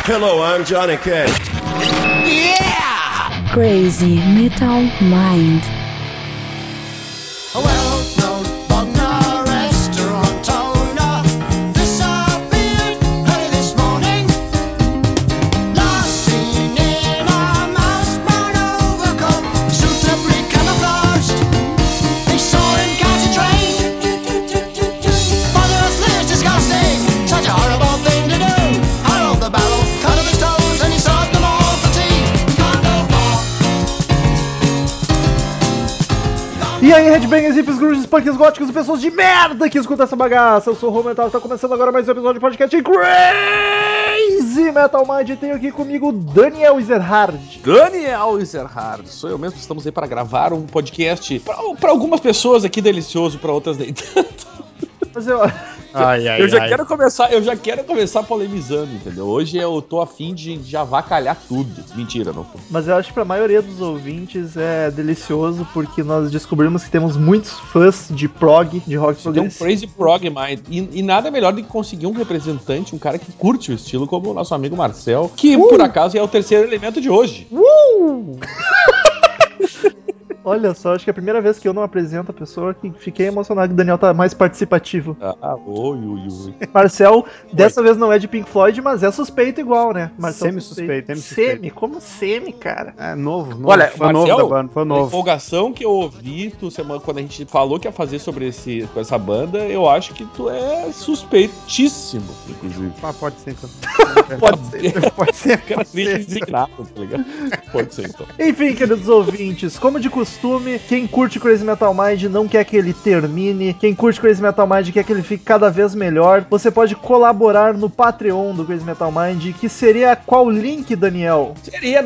Hello, I'm Johnny Cash. Yeah! Crazy Metal Mind. E aí, headbangers, hippies, grunges, punks, góticos e pessoas de merda que escutam essa bagaça. Eu sou o Rô Metal e tá começando agora mais um episódio de podcast Crazy Metal Mind. E tenho aqui comigo Daniel Ezerhard. Daniel Ezerhard, sou eu mesmo, estamos aí para gravar um podcast para algumas pessoas aqui delicioso, para outras nem tanto. Mas eu já quero começar polemizando, entendeu? Hoje eu tô afim de avacalhar tudo. Mentira, não tô. Mas eu acho que pra maioria dos ouvintes é delicioso porque nós descobrimos que temos muitos fãs de prog, de rock progressivo. Tem um crazy prog mind. E nada melhor do que conseguir um representante, um cara que curte o estilo, como o nosso amigo Marcel, que por acaso é o terceiro elemento de hoje. Olha só, acho que é a primeira vez que eu não apresento a pessoa que fiquei emocionado que o Daniel tá mais participativo. Oi. Marcel, dessa vez não é de Pink Floyd, mas é suspeito igual, né? Marcel Semi-suspeito. Semi? Como semi, cara? É novo. Olha, foi Marcel, novo da banda, foi a novo. empolgação que eu ouvi semana quando a gente falou que ia fazer com essa banda, eu acho que tu é suspeitíssimo, inclusive. Ah, pode ser então. Pode ser. Cara, deixa indignado, tá ligado? Pode ser então. Enfim, queridos ouvintes, como de costume, quem curte Crazy Metal Mind não quer que ele termine, quem curte Crazy Metal Mind quer que ele fique cada vez melhor. Você pode colaborar no Patreon do Crazy Metal Mind, que seria qual link, Daniel? Seria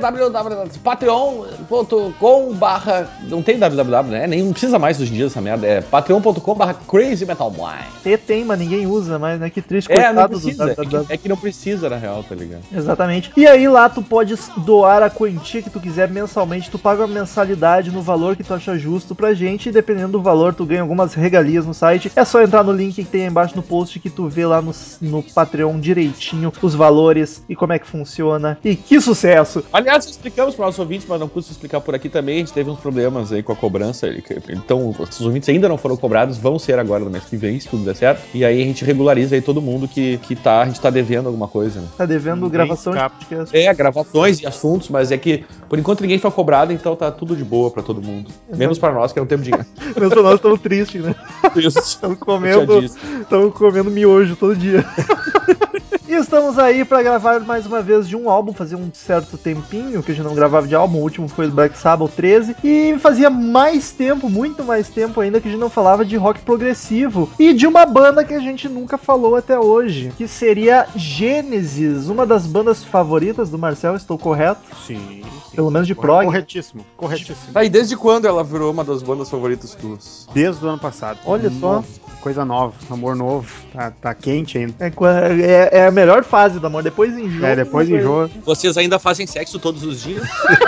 www.patreon.com/... Não tem www, né? Nem não precisa mais hoje em dia dessa merda. É patreon.com/Crazy Metal Mind. Tem, mas ninguém usa mais, né? Que triste, não coitado precisa. do... É que não precisa, na real, tá ligado? Exatamente. E aí lá tu pode doar a quantia que tu quiser mensalmente, tu paga uma mensalidade no valor que tu acha justo pra gente, e dependendo do valor tu ganha algumas regalias no site. É só entrar no link que tem aí embaixo no post que tu vê lá no Patreon direitinho os valores e como é que funciona. E que sucesso! Aliás, explicamos para os nossos ouvintes, mas não custa explicar por aqui também, a gente teve uns problemas aí com a cobrança, então os ouvintes ainda não foram cobrados, vão ser agora no mês que vem, se tudo der certo, e aí a gente regulariza aí todo mundo que a gente tá devendo alguma coisa, né? Tá devendo gravação de podcast. Gravações e assuntos, mas é que por enquanto ninguém foi cobrado, então tá tudo de boa pra todo mundo. Menos pra nós, que não temos dinheiro. Menos pra nós, estamos tristes, né? Isso. Estamos comendo miojo todo dia. E estamos aí pra gravar mais uma vez de um álbum, fazia um certo tempinho que a gente não gravava de álbum, o último foi do Black Sabbath 13, e fazia mais tempo, muito mais tempo ainda, que a gente não falava de rock progressivo, e de uma banda que a gente nunca falou até hoje, que seria Gênesis, uma das bandas favoritas do Marcel, estou correto? Sim. Pelo menos de prog. Corretíssimo. Tá, e desde quando ela virou uma das bandas favoritas tuas? Desde o ano passado. Olha só. Coisa nova, amor novo. Tá quente ainda. É a melhor fase do amor, depois enjoa. Depois enjoa. Vocês ainda fazem sexo todos os dias?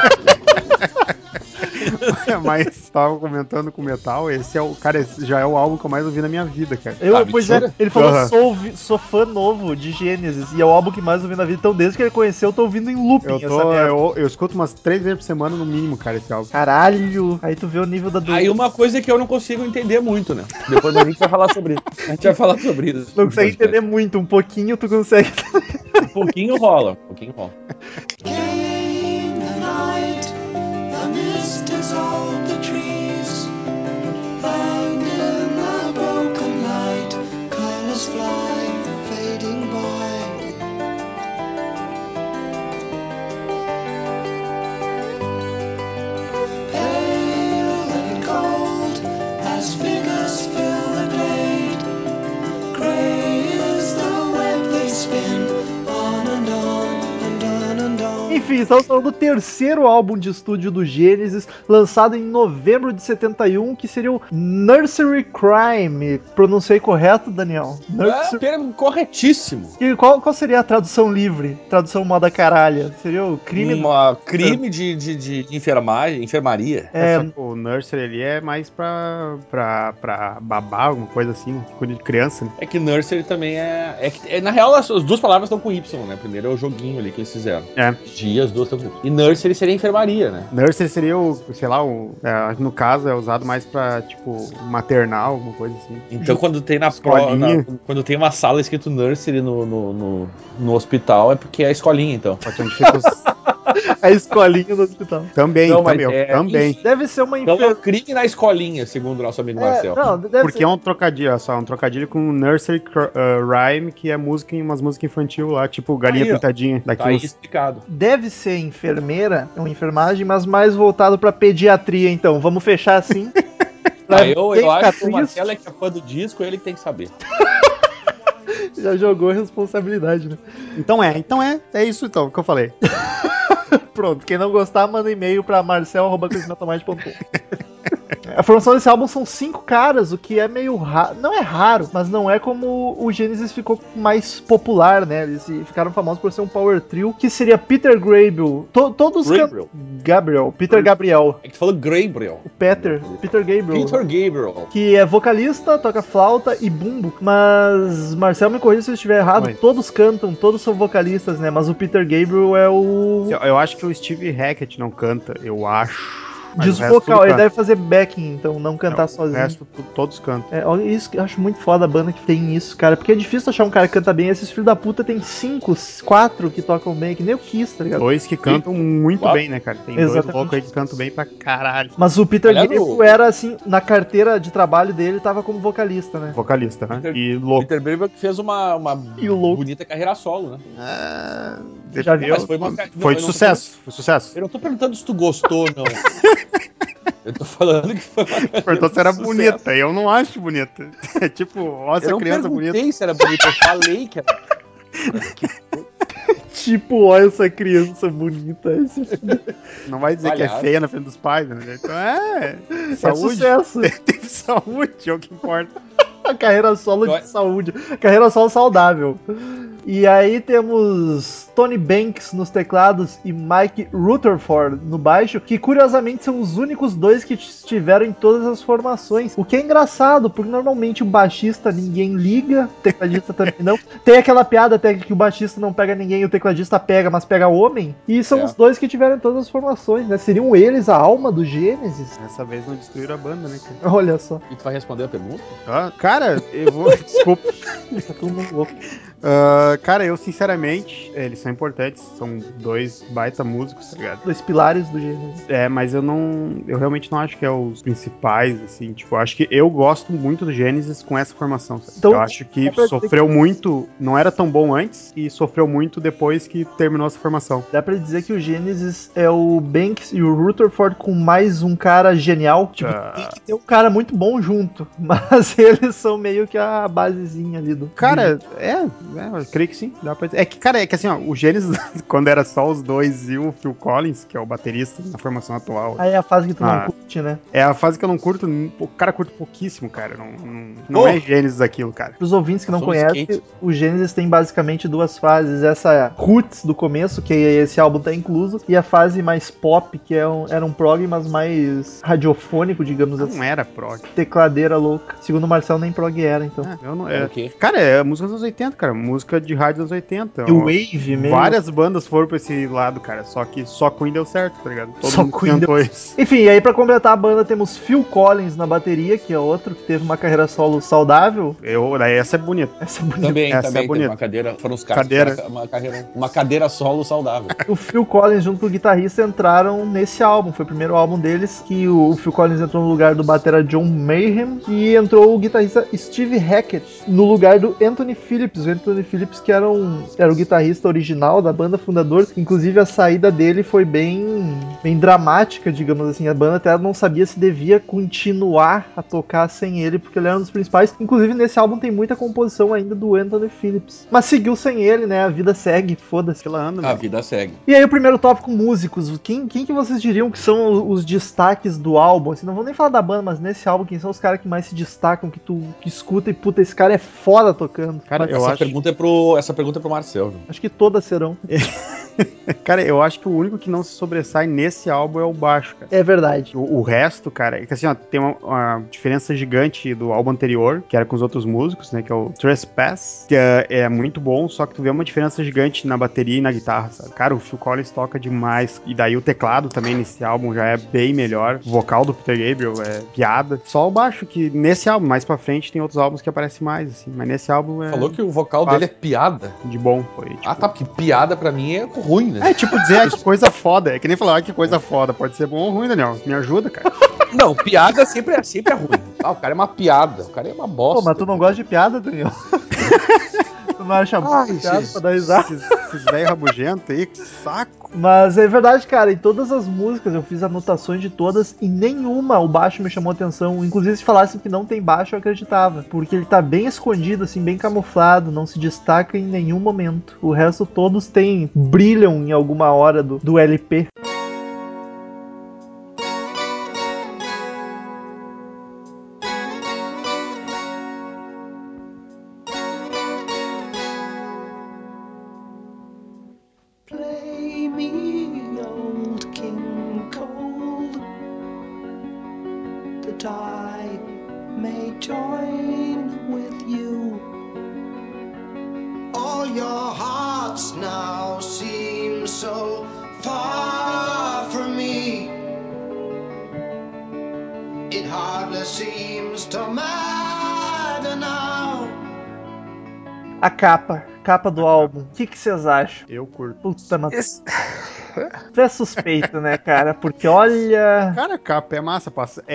Mas tava comentando com o Metal, esse já é o álbum que eu mais ouvi na minha vida, cara. Ele falou, sou fã novo de Gênesis, e é o álbum que mais ouvi na vida, então desde que ele conheceu, eu tô ouvindo em looping essa merda. Eu escuto umas 3 vezes por semana no mínimo, cara, esse álbum. Caralho! Aí tu vê o nível da doença. Aí uma coisa que eu não consigo entender muito, né? Depois a gente vai falar sobre isso. Não consegue entender muito, um pouquinho tu consegue. Um pouquinho rola. Enfim, estamos falando do terceiro álbum de estúdio do Genesis, lançado em novembro de 71, que seria o Nursery Crime. Pronunciei correto, Daniel? Termo corretíssimo. E qual seria a tradução livre? Tradução moda caralha? Seria o crime... Crime de enfermaria. Só que o nursery ali é mais pra babá, alguma coisa assim, coisa de criança. Né? É que nursery também na real, as duas palavras estão com Y, né? Primeiro é o joguinho ali que eles fizeram. As duas estão com Y. E nursery seria enfermaria, né? Nursery seria no caso, é usado mais pra, tipo, maternal, alguma coisa assim. Então quando tem quando tem uma sala escrito nursery no hospital, é porque é a escolinha, então. Onde fica os... A escolinha do hospital. Também. Deve ser uma Então é um crime na escolinha, segundo o nosso amigo Marcel. Porque é um trocadilho, só um trocadilho com Nursery Rhyme, que é umas músicas infantil lá, tipo Galinha Pintadinha. Tá aí explicado. Deve ser enfermeira, uma enfermagem, mas mais voltado pra pediatria, então. Vamos fechar assim. Eu acho que o Marcelo é que é fã do disco, ele que tem que saber. Já jogou a responsabilidade, né? Então é isso então, que eu falei. Pronto, quem não gostar, manda e-mail pra marcel@crismatomate.com. A formação desse álbum são 5 caras, o que é meio raro. Não é raro, mas não é como o Genesis ficou mais popular, né? Eles ficaram famosos por ser um power trio, que seria Peter Gabriel. Todos Peter Gabriel. É que tu falou Gabriel. O Peter Gabriel. Peter Gabriel. Que é vocalista, toca flauta e bumbo. Mas, Marcel, me corrija se eu estiver errado, todos cantam, todos são vocalistas, né? Mas o Peter Gabriel é o... Eu acho que o Steve Hackett não canta, eu acho. Diz vocal, ele deve fazer backing, então não cantar sozinho. O resto todos cantam. Isso que eu acho muito foda a banda que tem isso, cara. Porque é difícil achar um cara que canta bem. Esses filhos da puta tem 5, 4 que tocam bem, que nem o Kiss, tá ligado? 2 que cantam muito bem, né, cara? Tem 2 loucos aí que cantam bem pra caralho. Mas o Peter Gabriel era assim, na carteira de trabalho dele, tava como vocalista, né? Vocalista, né? E louco. Peter Gabriel que fez uma bonita carreira ssolo, né? Já viu? Foi sucesso. Eu não tô perguntando se tu gostou, não. Eu tô falando que foi uma perguntou se era bonita, eu não acho bonita. É tipo, ó, essa criança bonita. Eu não perguntei se era bonita, eu falei que era. Tipo, olha essa criança bonita. Não vai dizer que é feia na frente dos pais, né? Então saúde. Sucesso. Teve saúde, é o que importa. A carreira solo de saúde. Carreira solo saudável. E aí temos Tony Banks nos teclados e Mike Rutherford no baixo, que curiosamente são os únicos dois que estiveram em todas as formações. O que é engraçado, porque normalmente o baixista ninguém liga, o tecladista também não. Tem aquela piada até que o baixista não pega ninguém e o tecladista pega, mas pega homem. E são os dois que tiveram em todas as formações, né? Seriam eles a alma do Gênesis. Dessa vez não destruíram a banda, né, cara? Olha só. E tu vai responder a pergunta? Cara, eu vou... Desculpa. Tá todo mundo louco. Cara, eu sinceramente, eles são importantes, são 2 baita músicos, tá ligado? 2 pilares do Genesis. Mas eu realmente não acho que é os principais, assim, tipo, eu acho que eu gosto muito do Genesis com essa formação, sabe? Então, eu acho que sofreu muito, não era tão bom antes, e sofreu muito depois que terminou essa formação. Dá pra dizer que o Genesis é o Banks e o Rutherford com mais um cara genial, tipo, tem que ter um cara muito bom junto, mas eles são meio que a basezinha ali do... Cara, eu creio que sim, dá pra dizer. É que assim, ó, o Genesis, quando era só os dois e o Phil Collins, que é o baterista na formação atual. Aí é a fase que tu não curte, né? É a fase que eu não curto, o cara curte pouquíssimo, cara. Não é Genesis aquilo, cara. Para os ouvintes que não conhecem, o Genesis tem basicamente 2 fases. Essa Roots do começo, que esse álbum tá incluso, e a fase mais pop, que era um prog, mas mais radiofônico, digamos assim. Não era prog. Tecladeira louca. Segundo o Marcel, nem prog era, então. Eu não era. Cara, é música dos anos 80, cara. Música de rádio dos 80. E o Wave mesmo. Várias bandas foram pra esse lado, cara. Só que só Queen deu certo, tá ligado? Só Queen deu. Enfim, e aí pra completar a banda temos Phil Collins na bateria, que é outro que teve uma carreira solo saudável. Essa é bonita. Também é bonita. Uma cadeira, foram os caras uma cadeira solo saudável. O Phil Collins junto com o guitarrista entraram nesse álbum. Foi o primeiro álbum deles que o Phil Collins entrou no lugar do batera John Mayhem e entrou o guitarrista Steve Hackett no lugar do Anthony Phillips. O Anthony Phillips que era o guitarrista original da banda, fundador. Inclusive a saída dele foi bem dramática, digamos assim. A banda até não sabia se devia continuar a tocar sem ele, porque ele era um dos principais. Inclusive nesse álbum tem muita composição ainda do Anthony Phillips. Mas seguiu sem ele, né? A vida segue, foda-se. A vida segue. E aí o primeiro tópico, músicos. Quem que vocês diriam que são os destaques do álbum? Assim, não vou nem falar da banda, mas nesse álbum, quem são os caras que mais se destacam, que tu escuta e puta, esse cara é foda tocando? Cara, essa pergunta é pro Marcel. Viu? Acho que todas serão. Cara, eu acho que o único que não se sobressai nesse álbum é o baixo, cara. É verdade. O resto, cara, é que assim, ó, tem uma diferença gigante do álbum anterior, que era com os outros músicos, né, que é o Trespass, que é muito bom, só que tu vê uma diferença gigante na bateria e na guitarra, sabe? Cara, o Phil Collins toca demais, e daí o teclado também nesse álbum já é bem melhor, o vocal do Peter Gabriel é piada, só o baixo, que nesse álbum, mais pra frente, tem outros álbuns que aparecem mais, assim, mas nesse álbum é... Falou que o vocal dele é piada? De bom, foi. Tipo... Ah, tá, porque piada pra mim é ruim, né? É tipo dizer, que coisa foda. É que nem falar, que coisa foda. Pode ser bom ou ruim, Daniel. Me ajuda, cara. Não, piada sempre é ruim. Ah, o cara é uma piada. O cara é uma bosta. Pô, mas tu não gosta de piada, Daniel? Tu não acha piada pra dar risada? Esses velhos rabugentos aí, que saco. Mas é verdade, cara, em todas as músicas eu fiz anotações de todas e nenhuma o baixo me chamou atenção. Inclusive se falassem que não tem baixo eu acreditava, porque ele tá bem escondido, assim, bem camuflado, não se destaca em nenhum momento. O resto todos brilham em alguma hora do LP. A capa do álbum. O que vocês acham? Eu curto. Puta, mas... Tu é suspeito, né, cara? Porque olha... Cara, a capa é massa.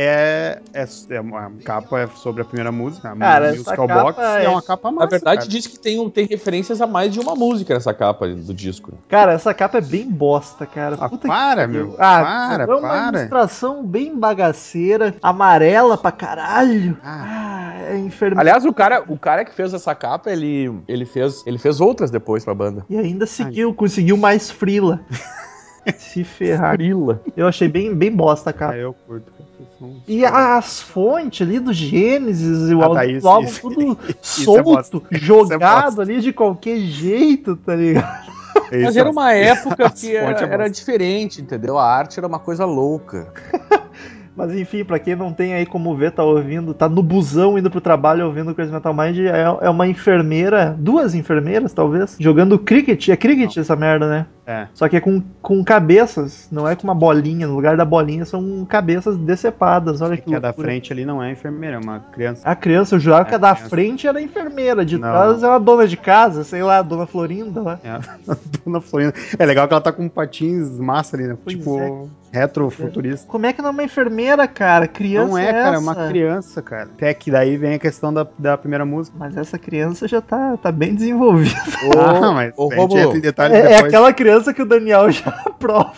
Uma capa é sobre a primeira música, cara, Musical Box, e é uma capa massa. Na verdade, cara. diz que tem referências a mais de uma música nessa capa do disco. Cara, essa capa é bem bosta, cara. Puta para, que... meu. É uma ilustração bem bagaceira, amarela pra caralho. É enfermeiro. Aliás, o cara que fez essa capa, ele fez outras depois pra banda. E ainda conseguiu mais frila. Se ferrar. Frila. Eu achei bem bosta, cara. Eu curto. E as fontes ali do Gênesis, o álbum tudo solto, jogado ali de qualquer jeito, tá ligado? Mas era uma época que era diferente, entendeu? A arte era uma coisa louca. Mas enfim, pra quem não tem aí como ver, tá ouvindo, tá no busão indo pro trabalho ouvindo o Crazy Metal Mind, é uma enfermeira, 2 enfermeiras talvez, jogando cricket. É cricket essa merda, né? É. Só que é com cabeças, não é com uma bolinha. No lugar da bolinha são cabeças decepadas. Olha que a da frente ali não é enfermeira, é uma criança. A criança, eu jurava que a da frente era enfermeira. De trás é uma dona de casa, sei lá, a dona Florinda lá. É, a dona Florinda. É legal que ela tá com patins massa ali, né? Retrofuturista. Como é que não é uma enfermeira, cara? Criança não é, cara, é uma criança, cara. Até que daí vem a questão da primeira música. Mas essa criança já tá bem desenvolvida. Mas a gente entra em detalhes depois. É aquela criança que o Daniel já aprova.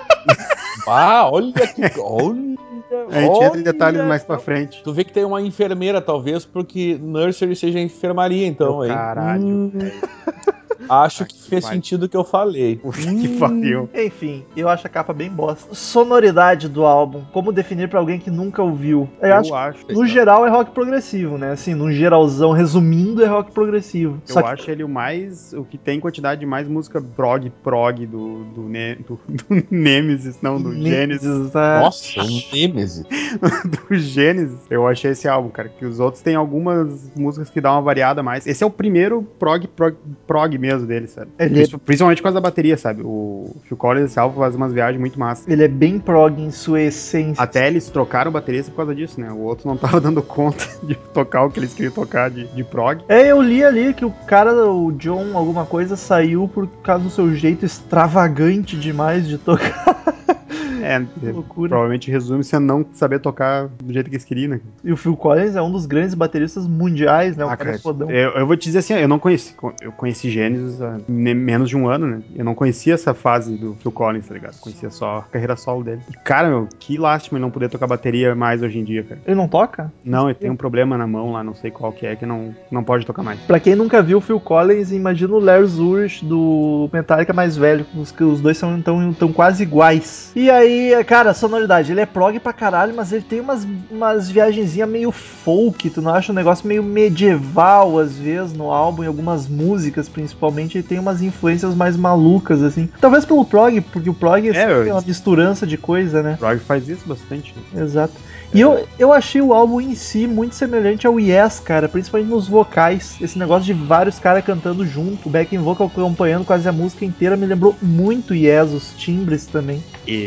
Olha que... A gente entra em detalhes mais pra frente. Tu vê que tem uma enfermeira, talvez, porque nursery seja enfermaria, então, hein? Caralho. Acho que fez sentido o que eu falei. Que pariu. Enfim, eu acho a capa bem bosta. Sonoridade do álbum. Como definir pra alguém que nunca ouviu? Eu acho no geral é rock progressivo, né? Assim, no geralzão, resumindo, é rock progressivo. Eu acho ele o que tem quantidade de mais música prog do Nemesis, não, do Gênesis. Nossa, o Nemesis. Do Gênesis. Eu achei esse álbum, cara, que os outros tem algumas músicas que dão uma variada mais. Esse é o primeiro prog mesmo dele, sabe? Principalmente por causa da bateria, sabe? O Phil Collins, esse álbum, faz umas viagens muito massas. Ele é bem prog em sua essência. Até eles trocaram o baterista por causa disso, né? O outro não tava dando conta de tocar o que eles queriam tocar de prog. Eu li ali que o John, alguma coisa, saiu por causa do seu jeito extravagante demais de tocar. loucura. Provavelmente resume-se a não saber tocar do jeito que eles queriam, né? E o Phil Collins é um dos grandes bateristas mundiais, né? O cara é fodão. Eu vou te dizer assim, eu conheci Genesis há menos de um ano, né? Eu não conhecia essa fase do Phil Collins, tá ligado? Eu conhecia só a carreira solo dele. E, cara, meu, que lástima ele não poder tocar bateria mais hoje em dia, cara. Ele não toca? Não, ele tem um problema na mão lá, não sei qual que não pode tocar mais. Pra quem nunca viu o Phil Collins, imagina o Lars Ulrich do Metallica mais velho. Os dois são tão quase iguais. E aí, cara, a sonoridade, ele é prog pra caralho, mas ele tem umas viagenzinhas meio folk, tu não acha um negócio meio medieval às vezes no álbum, em algumas músicas principalmente, ele tem umas influências mais malucas, assim. Talvez pelo prog, porque o prog é uma misturança de coisa, né? O prog faz isso bastante. Né? Exato. E eu achei o álbum em si muito semelhante ao Yes, cara, principalmente nos vocais. Esse negócio de vários caras cantando junto, o backing vocal acompanhando quase a música inteira, me lembrou muito Yes, os timbres também.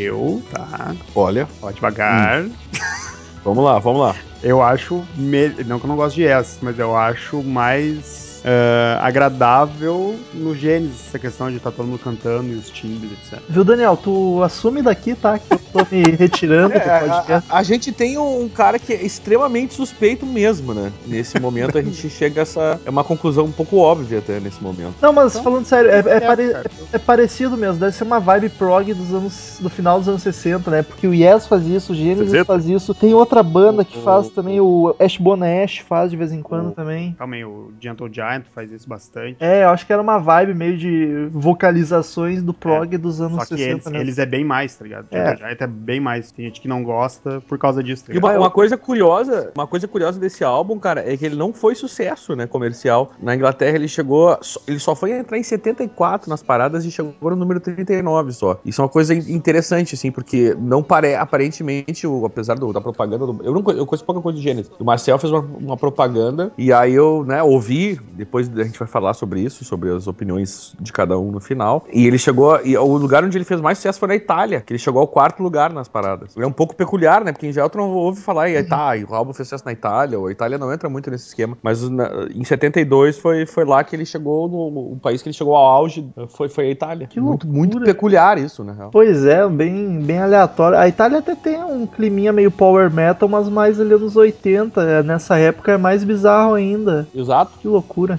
Olha. Ó, devagar. Vamos lá. Eu acho, não que eu não gosto de Yes, mas eu acho mais agradável no Genesis, essa questão de estar todo mundo cantando e os timbres, etc. Viu, Daniel? Tu assume daqui, tá? Que eu tô me retirando do podcast. A gente tem um cara que é extremamente suspeito mesmo, né? Nesse momento a gente chega a essa... É uma conclusão um pouco óbvia até nesse momento. Não, mas então, falando sério, é parecido mesmo. Deve ser uma vibe prog do final dos anos 60, né? Porque o Yes faz isso, o Genesis faz isso. Tem outra banda que faz também, o Ashbone Ash faz de vez em quando também. Também o Gentle Giant faz isso bastante. Eu acho que era uma vibe meio de vocalizações do prog dos anos 60. Só que eles é bem mais, tá ligado? Gentle Giant é bem mais. Tem gente que não gosta por causa disso, tá ligado? E uma coisa curiosa desse álbum, cara, é que ele não foi sucesso, né, comercial. Na Inglaterra ele só foi entrar em 74 nas paradas e chegou no número 39 só. Isso é uma coisa interessante, assim, porque não aparentemente, apesar da propaganda, eu conheço pouca coisa de Genesis. O Marcel fez uma propaganda e aí eu, né, ouvi, depois a gente vai falar sobre isso, sobre as opiniões de cada um no final. E ele chegou, e o lugar onde ele fez mais sucesso foi na Itália, que ele chegou ao 4º lugar nas paradas. É um pouco peculiar, né, porque em geral tu não ouve falar, e o álbum fez sucesso na Itália, ou a Itália não entra muito nesse esquema, mas em 72 foi lá que ele chegou, o país que ele chegou ao auge foi a Itália. Que muito peculiar isso, né? Pois é, bem aleatório. A Itália até tem um climinha meio power metal, mas mais ali nos 80, nessa época é mais bizarro ainda. Exato. Que loucura.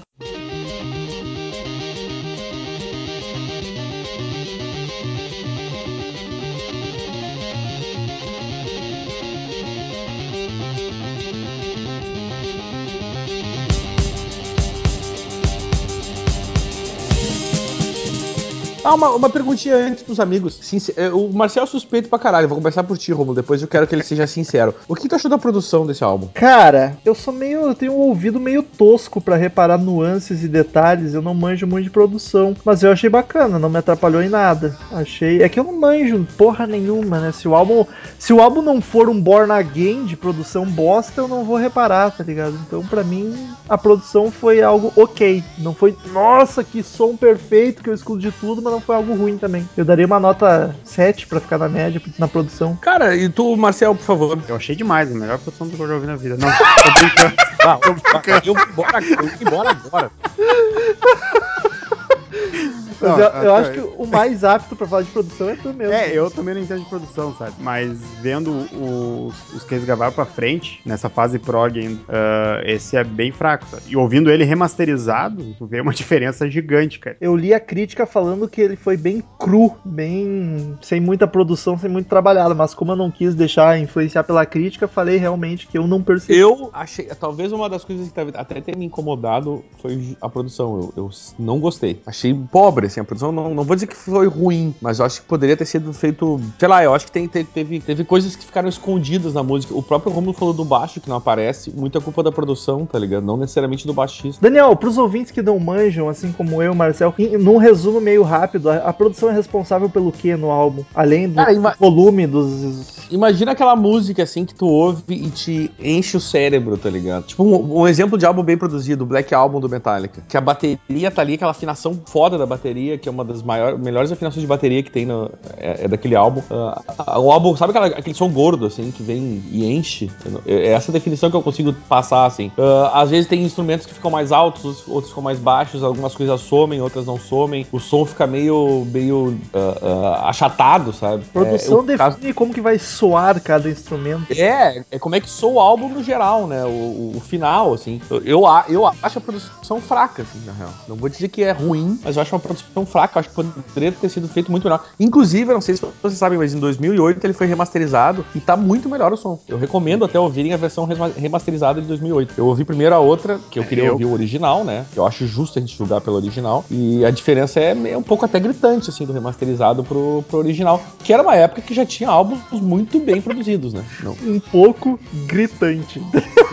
Uma perguntinha antes pros amigos. O Marcel é suspeito pra caralho. Vou começar por ti, Romulo. Depois eu quero que ele seja sincero. O que tu achou da produção desse álbum? Cara, eu tenho um ouvido meio tosco pra reparar nuances e detalhes. Eu não manjo muito de produção. Mas eu achei bacana, não me atrapalhou em nada. É que eu não manjo porra nenhuma, né? Se o álbum não for um Born Again de produção bosta, eu não vou reparar, tá ligado? Então, pra mim, a produção foi algo ok. Não foi, nossa, que som perfeito, que eu escuto de tudo, mas não foi algo ruim também. Eu daria uma nota 7 pra ficar na média, na produção. Cara, e tu, Marcel, por favor? Eu achei demais, a melhor produção que eu já ouvi na vida. Não, tô brincando. Tô brincando. Eu embora agora. Mas eu acho que o mais apto pra falar de produção é tu mesmo. Eu também não entendo de produção, sabe? Mas vendo os que eles gravaram pra frente, nessa fase prog ainda, esse é bem fraco, sabe? E ouvindo ele remasterizado, tu vê uma diferença gigante, cara. Eu li a crítica falando que ele foi bem cru, bem sem muita produção, sem muito trabalhado, mas como eu não quis deixar influenciar pela crítica, falei realmente que eu não percebi. Eu achei, talvez uma das coisas que até ter me incomodado foi a produção. Eu não gostei. Achei pobre, assim, a produção. Não vou dizer que foi ruim, mas eu acho que poderia ter sido feito, sei lá, eu acho que teve coisas que ficaram escondidas na música. O próprio Romulo falou do baixo que não aparece, muita culpa da produção, tá ligado? Não necessariamente do baixista. Daniel, pros ouvintes que não manjam, assim como eu, Marcel, num resumo meio rápido, a produção é responsável pelo que no álbum? Além do volume dos... Imagina aquela música, assim, que tu ouve e te enche o cérebro, tá ligado? Tipo, um exemplo de álbum bem produzido, o Black Album do Metallica, que a bateria tá ali, aquela afinação foda da bateria, bateria, que é uma das melhores afinações de bateria que tem é daquele álbum. O álbum, sabe aquele som gordo, assim, que vem e enche? É essa definição que eu consigo passar, assim. Às vezes tem instrumentos que ficam mais altos, outros ficam mais baixos, algumas coisas somem, outras não somem. O som fica meio achatado, sabe? A produção define como que vai soar cada instrumento. É como é que soa o álbum no geral, né? O final, assim. Eu acho a produção fraca, assim, na real. Não vou dizer que é ruim, mas eu acho uma produção fraca. Eu acho que poderia ter sido feito muito melhor. Inclusive, eu não sei se vocês sabem, mas em 2008 ele foi remasterizado e tá muito melhor o som. Eu recomendo até ouvirem a versão remasterizada de 2008. Eu ouvi primeiro a outra, que eu queria ouvir o original, né? Eu acho justo a gente julgar pelo original. E a diferença é um pouco até gritante, assim, do remasterizado pro original. Que era uma época que já tinha álbuns muito bem produzidos, né? Não. Um pouco gritante.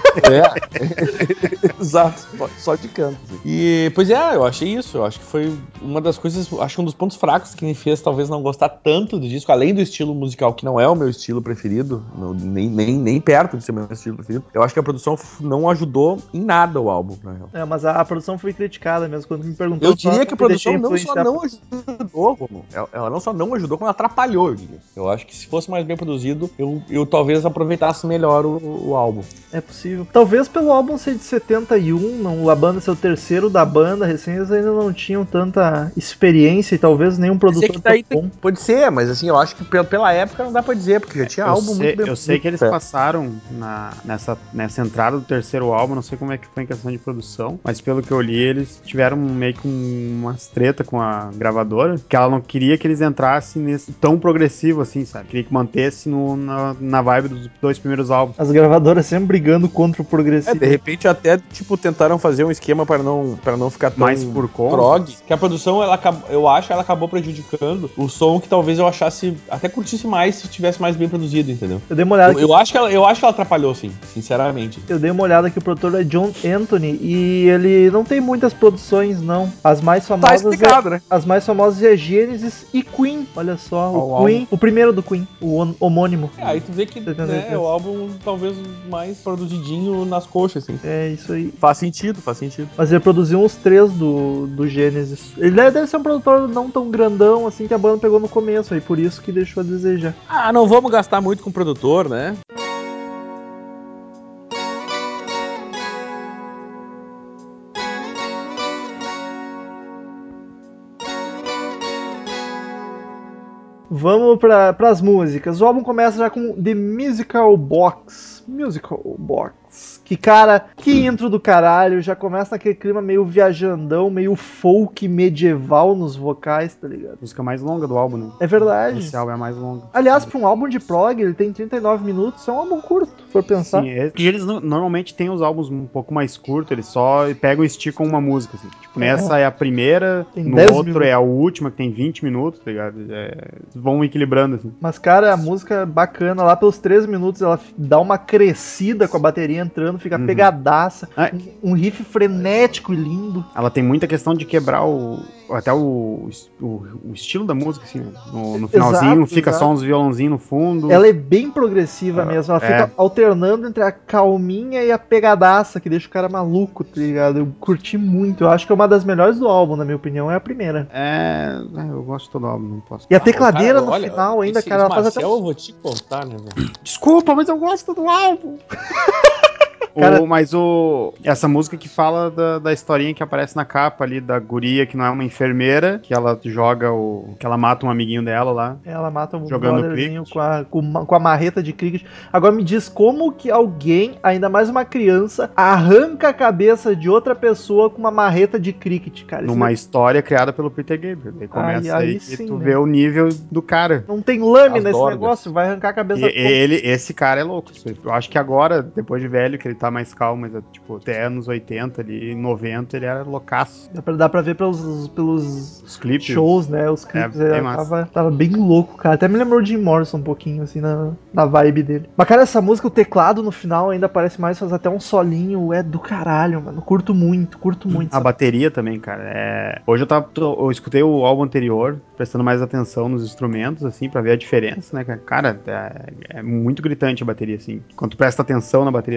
Exato, só de canto. Assim. E, pois eu achei isso. Eu acho que foi uma das coisas, acho que um dos pontos fracos que me fez talvez não gostar tanto do disco, além do estilo musical, que não é o meu estilo preferido, nem perto de ser o meu estilo preferido. Eu acho que a produção não ajudou em nada o álbum, na real. Mas a produção foi criticada mesmo, quando me perguntou. Eu diria que a produção não só não ajudou, como ela não só não ajudou, como atrapalhou, eu diria. Eu acho que se fosse mais bem produzido, eu talvez aproveitasse melhor o álbum. É possível. Talvez pelo álbum ser de 71, a banda ser o terceiro da banda, recém eles ainda não tinham tanta experiência e talvez nenhum produtor tão bom. Pode ser, mas assim, eu acho que pela época não dá pra dizer, porque já tinha álbum muito bem. Eu sei que eles passaram nessa entrada do terceiro álbum, não sei como é que foi em questão de produção, mas pelo que eu li, eles tiveram meio que umas treta com a gravadora, que ela não queria que eles entrassem nesse tão progressivo assim, sabe? Queria que mantesse na vibe dos dois primeiros álbuns. As gravadoras sempre brigando contra o progressivo. De repente até, tentaram fazer um esquema para não ficar tão mais por conta. Prog, que a produção, eu acho, ela acabou prejudicando o som que talvez eu achasse, até curtisse mais se tivesse mais bem produzido, entendeu? Eu dei uma olhada eu acho que ela atrapalhou, sim, sinceramente. Eu dei uma olhada que o produtor é John Anthony e ele não tem muitas produções, não. As mais famosas né? As mais famosas é Genesis e Queen. Olha só, o Queen, o primeiro do Queen, o homônimo. Aí tu vê que é o álbum talvez mais produzidinho nas coxas, assim. É, isso aí. Faz sentido. Mas ele produziu uns 3 do Genesis. Ele deve ser um produtor não tão grandão assim que a banda pegou no começo, aí por isso que deixou a desejar. Não vamos gastar muito com o produtor, né? Vamos para as músicas. O álbum começa já com The Musical Box. Que, cara, que intro do caralho. Já começa naquele clima meio viajandão, meio folk medieval nos vocais, tá ligado? A música mais longa do álbum, né? É verdade. Esse álbum é mais longo. Aliás, pra um álbum de prog, ele tem 39 minutos. É um álbum curto, se for pensar. Sim, e eles normalmente têm os álbuns um pouco mais curtos. Eles só pegam e esticam uma música, assim. Tipo, nessa é a primeira, tem no outro minutos. É a última, que tem 20 minutos, tá ligado? Vão equilibrando, assim. Mas, cara, a música é bacana. Lá pelos 3 minutos, ela dá uma crescida com a bateria entrando, fica pegadaça. Um riff frenético e lindo. Ela tem muita questão de quebrar até o estilo da música, assim, né? No finalzinho, fica só uns violãozinhos no fundo. Ela é bem progressiva mesmo. Ela fica alternando entre a calminha e a pegadaça, que deixa o cara maluco, tá ligado? Eu curti muito. Eu acho que é uma das melhores do álbum, na minha opinião, é a primeira. Eu gosto de todo o álbum, não posso. E a tecladeira no final ainda, cara, ela faz até... eu vou te contar, né, velho? Desculpa, mas eu gosto do álbum. Essa música que fala da historinha que aparece na capa ali, da guria que não é uma enfermeira, que ela que ela mata um amiguinho dela lá. Ela mata um jogando brotherzinho com a marreta de cricket. Agora me diz como que alguém, ainda mais uma criança, arranca a cabeça de outra pessoa com uma marreta de cricket, cara. Numa história criada pelo Peter Gabriel. Aí começa aí sim, e tu vê o nível do cara. Não tem lâmina nesse negócio, vai arrancar a cabeça. Esse cara é louco. Eu acho que agora, depois de velho, que ele tá mais calmo, mas até anos 80 ali, 90, ele era loucaço. Dá pra ver pelos clipes, shows, né? Os clipes, tava bem louco, cara. Até me lembrou de Jim Morrison um pouquinho, assim, na vibe dele. Mas, cara, essa música, o teclado no final ainda parece mais, faz até um solinho, é do caralho, mano. Curto muito. A bateria também, cara. Hoje eu escutei o álbum anterior, prestando mais atenção nos instrumentos, assim, pra ver a diferença, né, cara? Cara, é muito gritante a bateria, assim. Quando tu presta atenção na bateria, sabe?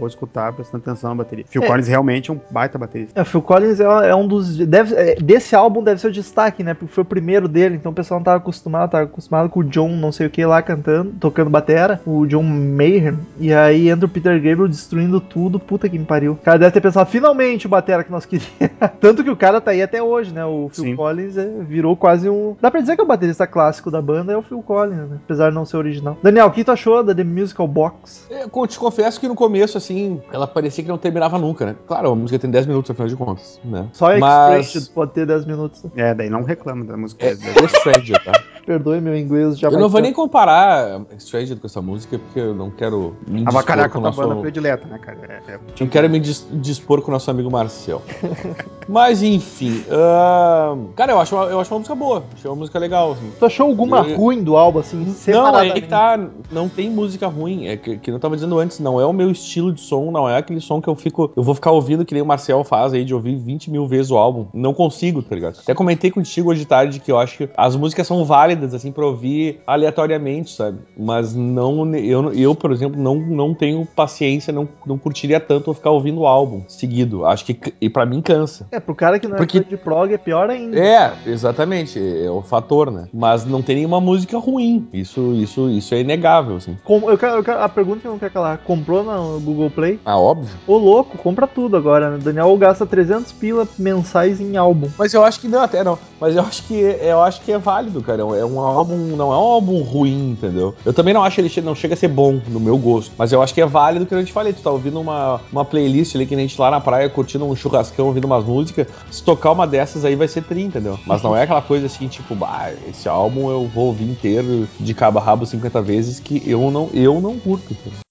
escutar prestando atenção na bateria. Phil Collins realmente é um baita baterista. O Phil Collins é um dos... desse álbum deve ser o destaque, né? Porque foi o primeiro dele, então o pessoal não tava acostumado com o John não sei o que lá cantando, tocando batera, o John Mayer, e aí entra o Peter Gabriel destruindo tudo, puta que me pariu. O cara deve ter pensado, finalmente o batera que nós queríamos. Tanto que o cara tá aí até hoje, né? O Phil Collins virou quase um... Dá pra dizer que o baterista clássico da banda é o Phil Collins, né? Apesar de não ser original. Daniel, o que tu achou da The Musical Box? Eu te confesso que no começo, assim, ela parecia que não terminava nunca, né? Claro, a música tem 10 minutos, afinal de contas, né? Só Extranged pode ter 10 minutos. Daí não reclama da música. Extranged, tá? Perdoe meu inglês já. Eu não vou nem comparar Extranged com essa música, porque eu não quero me dispor com a nossa banda predileta, né, cara? Não quero me dispor com o nosso amigo Marcel. Mas, enfim. Cara, eu acho uma música boa. Achei uma música legal. Assim. Tu achou alguma ruim do álbum, assim? Não, aí que tá. Não tem música ruim. É que eu tava dizendo antes, não é o meu estilo de som, não é aquele som que eu vou ficar ouvindo que nem o Marcel faz aí, de ouvir 20 mil vezes o álbum. Não consigo, tá ligado? Até comentei contigo hoje de tarde que eu acho que as músicas são válidas, assim, pra ouvir aleatoriamente, sabe? Mas não, eu por exemplo, não tenho paciência, não curtiria tanto ficar ouvindo o álbum seguido. Acho que, e pra mim, cansa. Pro cara que não é de prog é pior ainda. Exatamente. É o fator, né? Mas não tem nenhuma música ruim. Isso é inegável, assim. A pergunta que eu não quero calar, comprou no Google Play? Óbvio. Ô, louco, compra tudo agora, né? Daniel gasta 300 pila mensais em álbum. Mas eu acho que não, até não. Mas eu acho que é válido, cara. É um álbum, não é um álbum ruim, entendeu? Eu também não acho que ele não chega a ser bom, no meu gosto. Mas eu acho que é válido, que eu te falei. Tu tá ouvindo uma playlist ali, que a gente lá na praia, curtindo um churrascão, ouvindo umas músicas. Se tocar uma dessas aí, vai ser 30, entendeu? Mas não é aquela coisa assim, tipo, esse álbum eu vou ouvir inteiro, de cabo a rabo 50 vezes, que eu não curto, entendeu?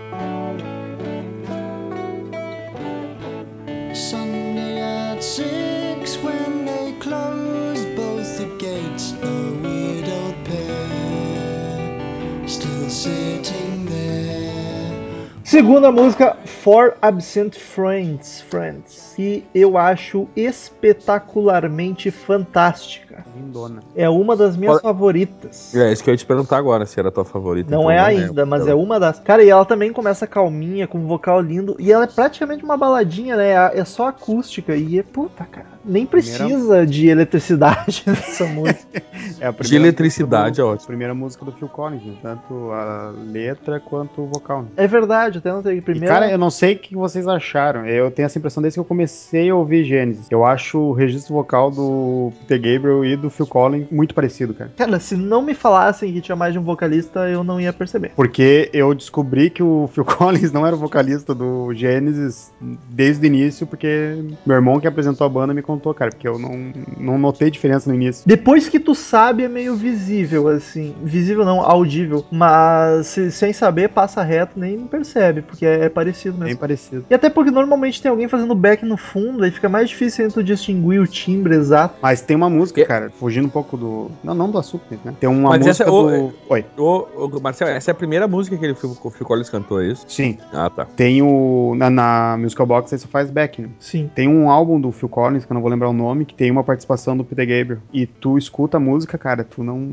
Segunda música, For Absent Friends, que eu acho espetacularmente fantástica. Lindona. É uma das minhas favoritas. É isso que eu ia te perguntar agora, se era a tua favorita. Não é ainda, mas é uma das. Cara, e ela também começa calminha, com um vocal lindo, e ela é praticamente uma baladinha, né? É só acústica, e puta, cara, nem precisa de eletricidade nessa música. De eletricidade, é ótimo. A primeira música do Phil Collins, né? Tanto a letra quanto o vocal. Né? É verdade, até não sei. Primeiro... Cara, eu não sei o que vocês acharam. Eu tenho essa impressão desde que eu comecei a ouvir Genesis. Eu acho o registro vocal do Peter Gabriel e do Phil Collins muito parecido, cara. Cara, se não me falassem que tinha mais de um vocalista, eu não ia perceber. Porque eu descobri que o Phil Collins não era o vocalista do Genesis desde o início, porque meu irmão que apresentou a banda me contou, cara, porque eu não notei diferença no início. Depois que tu sabe, é meio visível, assim. Visível não, audível. Mas sem saber, passa reto, nem percebe, porque é parecido mesmo. Bem parecido. E até porque normalmente tem alguém fazendo back no fundo, aí fica mais difícil tu distinguir o timbre exato. Mas tem uma música, cara, fugindo um pouco do... Não do assunto, né? Tem uma música do... Oi. Marcel, essa é a primeira música que o Phil Collins cantou, é isso? Sim. Ah, tá. Tem o... Na Musical Box, aí só faz back, né? Sim. Tem um álbum do Phil Collins, que eu não vou lembrar o nome, que tem uma participação do Peter Gabriel. E tu escuta a música, cara, tu não...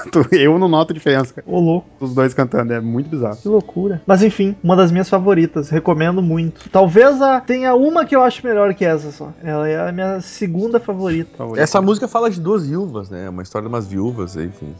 eu não noto a diferença, cara. Ô, louco. Os dois cantando, é muito bizarro. Que loucura. Mas enfim, uma das minhas favoritas, recomendo muito. Talvez tenha uma que eu acho melhor que essa só. Ela é a minha segunda favorita. Essa música fala de duas viúvas, né? Uma história de umas viúvas, enfim.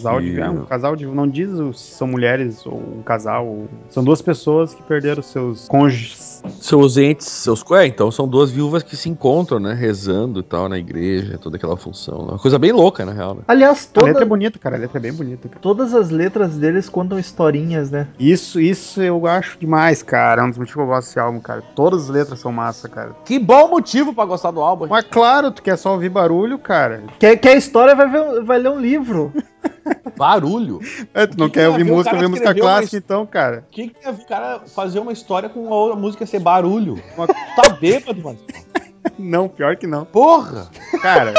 Um casal de... Não diz se são mulheres ou um casal. São duas pessoas que perderam seus cônjuges. Seus entes, então são duas viúvas que se encontram, né? Rezando e tal, na igreja, toda aquela função. Uma coisa bem louca, na real, né? Aliás, a letra é bonita, cara. A letra é bem bonita, cara. Todas as letras deles contam historinhas, né? Isso eu acho demais, cara. É um dos motivos que eu gosto desse álbum, cara. Todas as letras são massa, cara. Que bom motivo pra gostar do álbum. Mas claro, tu quer só ouvir barulho, cara. Quer história, vai ler um livro. Barulho? Tu não quer ouvir música, ouvir música clássica, então, cara. O que tem a ver o cara fazer uma história com a outra música ser barulho? Tá bêbado, mano. Não, pior que não. Porra! Cara,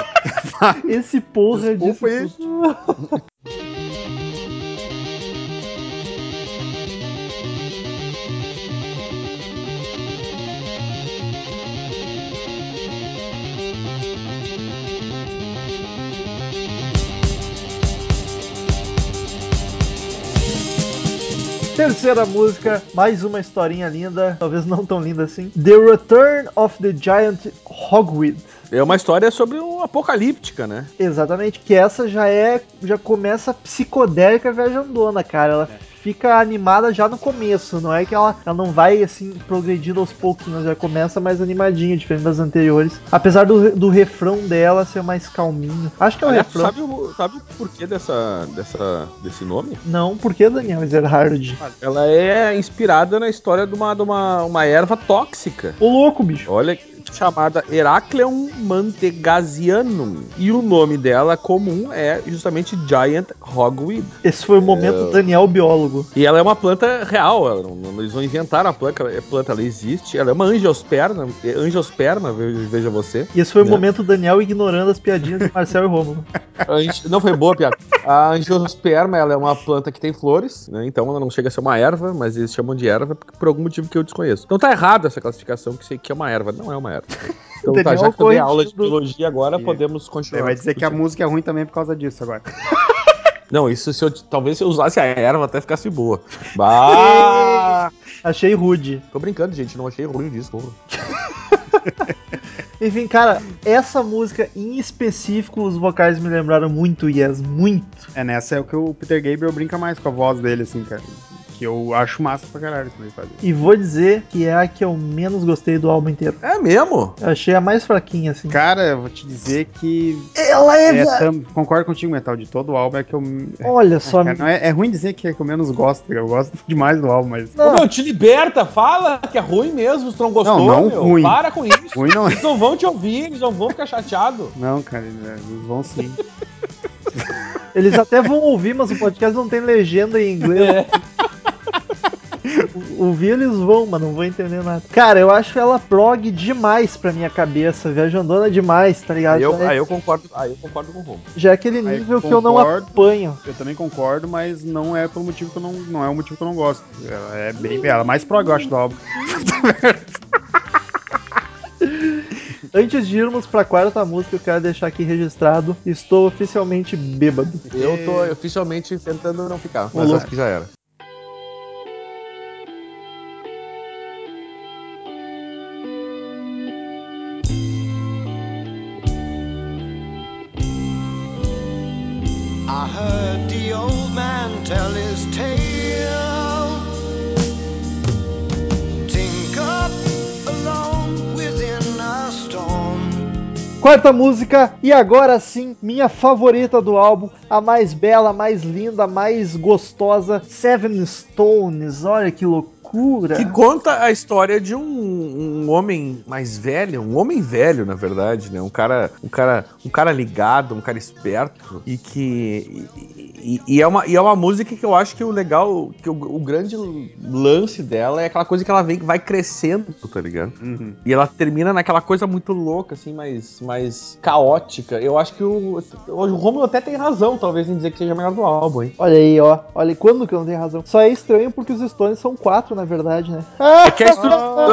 esse porra desculpa disso. terceira música, mais uma historinha linda, talvez não tão linda assim. The Return of the Giant Hogweed. É uma história sobre um apocalíptica, né? Exatamente, que essa já começa psicodélica viajandona, cara. Ela fica animada já no começo, não é que ela não vai assim progredindo aos pouquinhos, já começa mais animadinha, diferente das anteriores. Apesar do refrão dela ser mais calminho. Acho que é o refrão. Sabe o porquê desse nome? Não, por que Daniel Ezerhard? Ela é inspirada na história de uma erva tóxica. Ô louco, bicho. Olha, chamada Heracleum mantegasianum. E o nome dela comum é justamente Giant Hogweed. Esse foi o momento Daniel biólogo. E ela é uma planta real, eles não inventaram a planta, ela existe, ela é uma angiosperma, veja você. E esse foi o momento Daniel ignorando as piadinhas de Marcel e Rômulo. Não foi boa a piada. A angiosperma, ela é uma planta que tem flores, né? Então ela não chega a ser uma erva, mas eles chamam de erva por algum motivo que eu desconheço. Então tá errado essa classificação que é uma erva, não é uma erva. Então tá, já que eu dei aula de biologia agora, podemos continuar. Você vai dizer que a música é ruim também por causa disso agora. Não, isso talvez se eu usasse a erva até ficasse boa. Bah! Achei rude. Tô brincando, gente, não achei ruim disso, porra. Enfim, cara, essa música em específico, os vocais me lembraram muito Yes, muito. Nessa é o que o Peter Gabriel brinca mais com a voz dele, assim, cara. Que eu acho massa pra caralho isso que ele faz. E vou dizer que é a que eu menos gostei do álbum inteiro. É mesmo? Eu achei a mais fraquinha, assim. Cara, eu vou te dizer que... Ela concordo contigo, Metal, de todo o álbum é que eu... Olha só... Cara, é ruim dizer que é que eu menos gosto, eu gosto demais do álbum, mas... Não. Ô, meu, te liberta, fala que é ruim mesmo, se tu não gostou, não meu. Ruim. Para com isso. Ruim não é. Eles não vão te ouvir, eles não vão ficar chateados. Não, cara, eles vão sim. Eles até vão ouvir, mas o podcast não tem legenda em inglês. Ouvir eles vão, mas não vou entender nada. Cara, eu acho ela prog demais pra minha cabeça, viajandona demais, tá ligado? Aí eu concordo com o Romo. Já é aquele nível que eu não apanho. Eu também concordo, mas não é pelo motivo que eu não é o motivo que eu não gosto. Ela é bem ela mais prog, eu acho, do álbum. Antes de irmos pra quarta música, eu quero deixar aqui registrado, estou oficialmente bêbado. Eu tô oficialmente tentando não ficar, mas acho que já era. I heard the old man tell his tale. Think up alone within a storm. Quarta música, e agora sim, minha favorita do álbum, a mais bela, a mais linda, a mais gostosa, Seven Stones. Olha que loucura. Que conta a história de um homem mais velho, um homem velho, na verdade, né? Um cara ligado, um cara esperto e que é uma música que eu acho que o legal, que o grande lance dela é aquela coisa que ela vai crescendo, tá ligado? Uhum. E ela termina naquela coisa muito louca, assim, mais caótica. Eu acho que o Romulo até tem razão, talvez, em dizer que seja a melhor do álbum, hein? Olha aí, ó. Olha, quando que eu não tenho razão? Só é estranho porque os Stones são 4, na verdade, né? É que a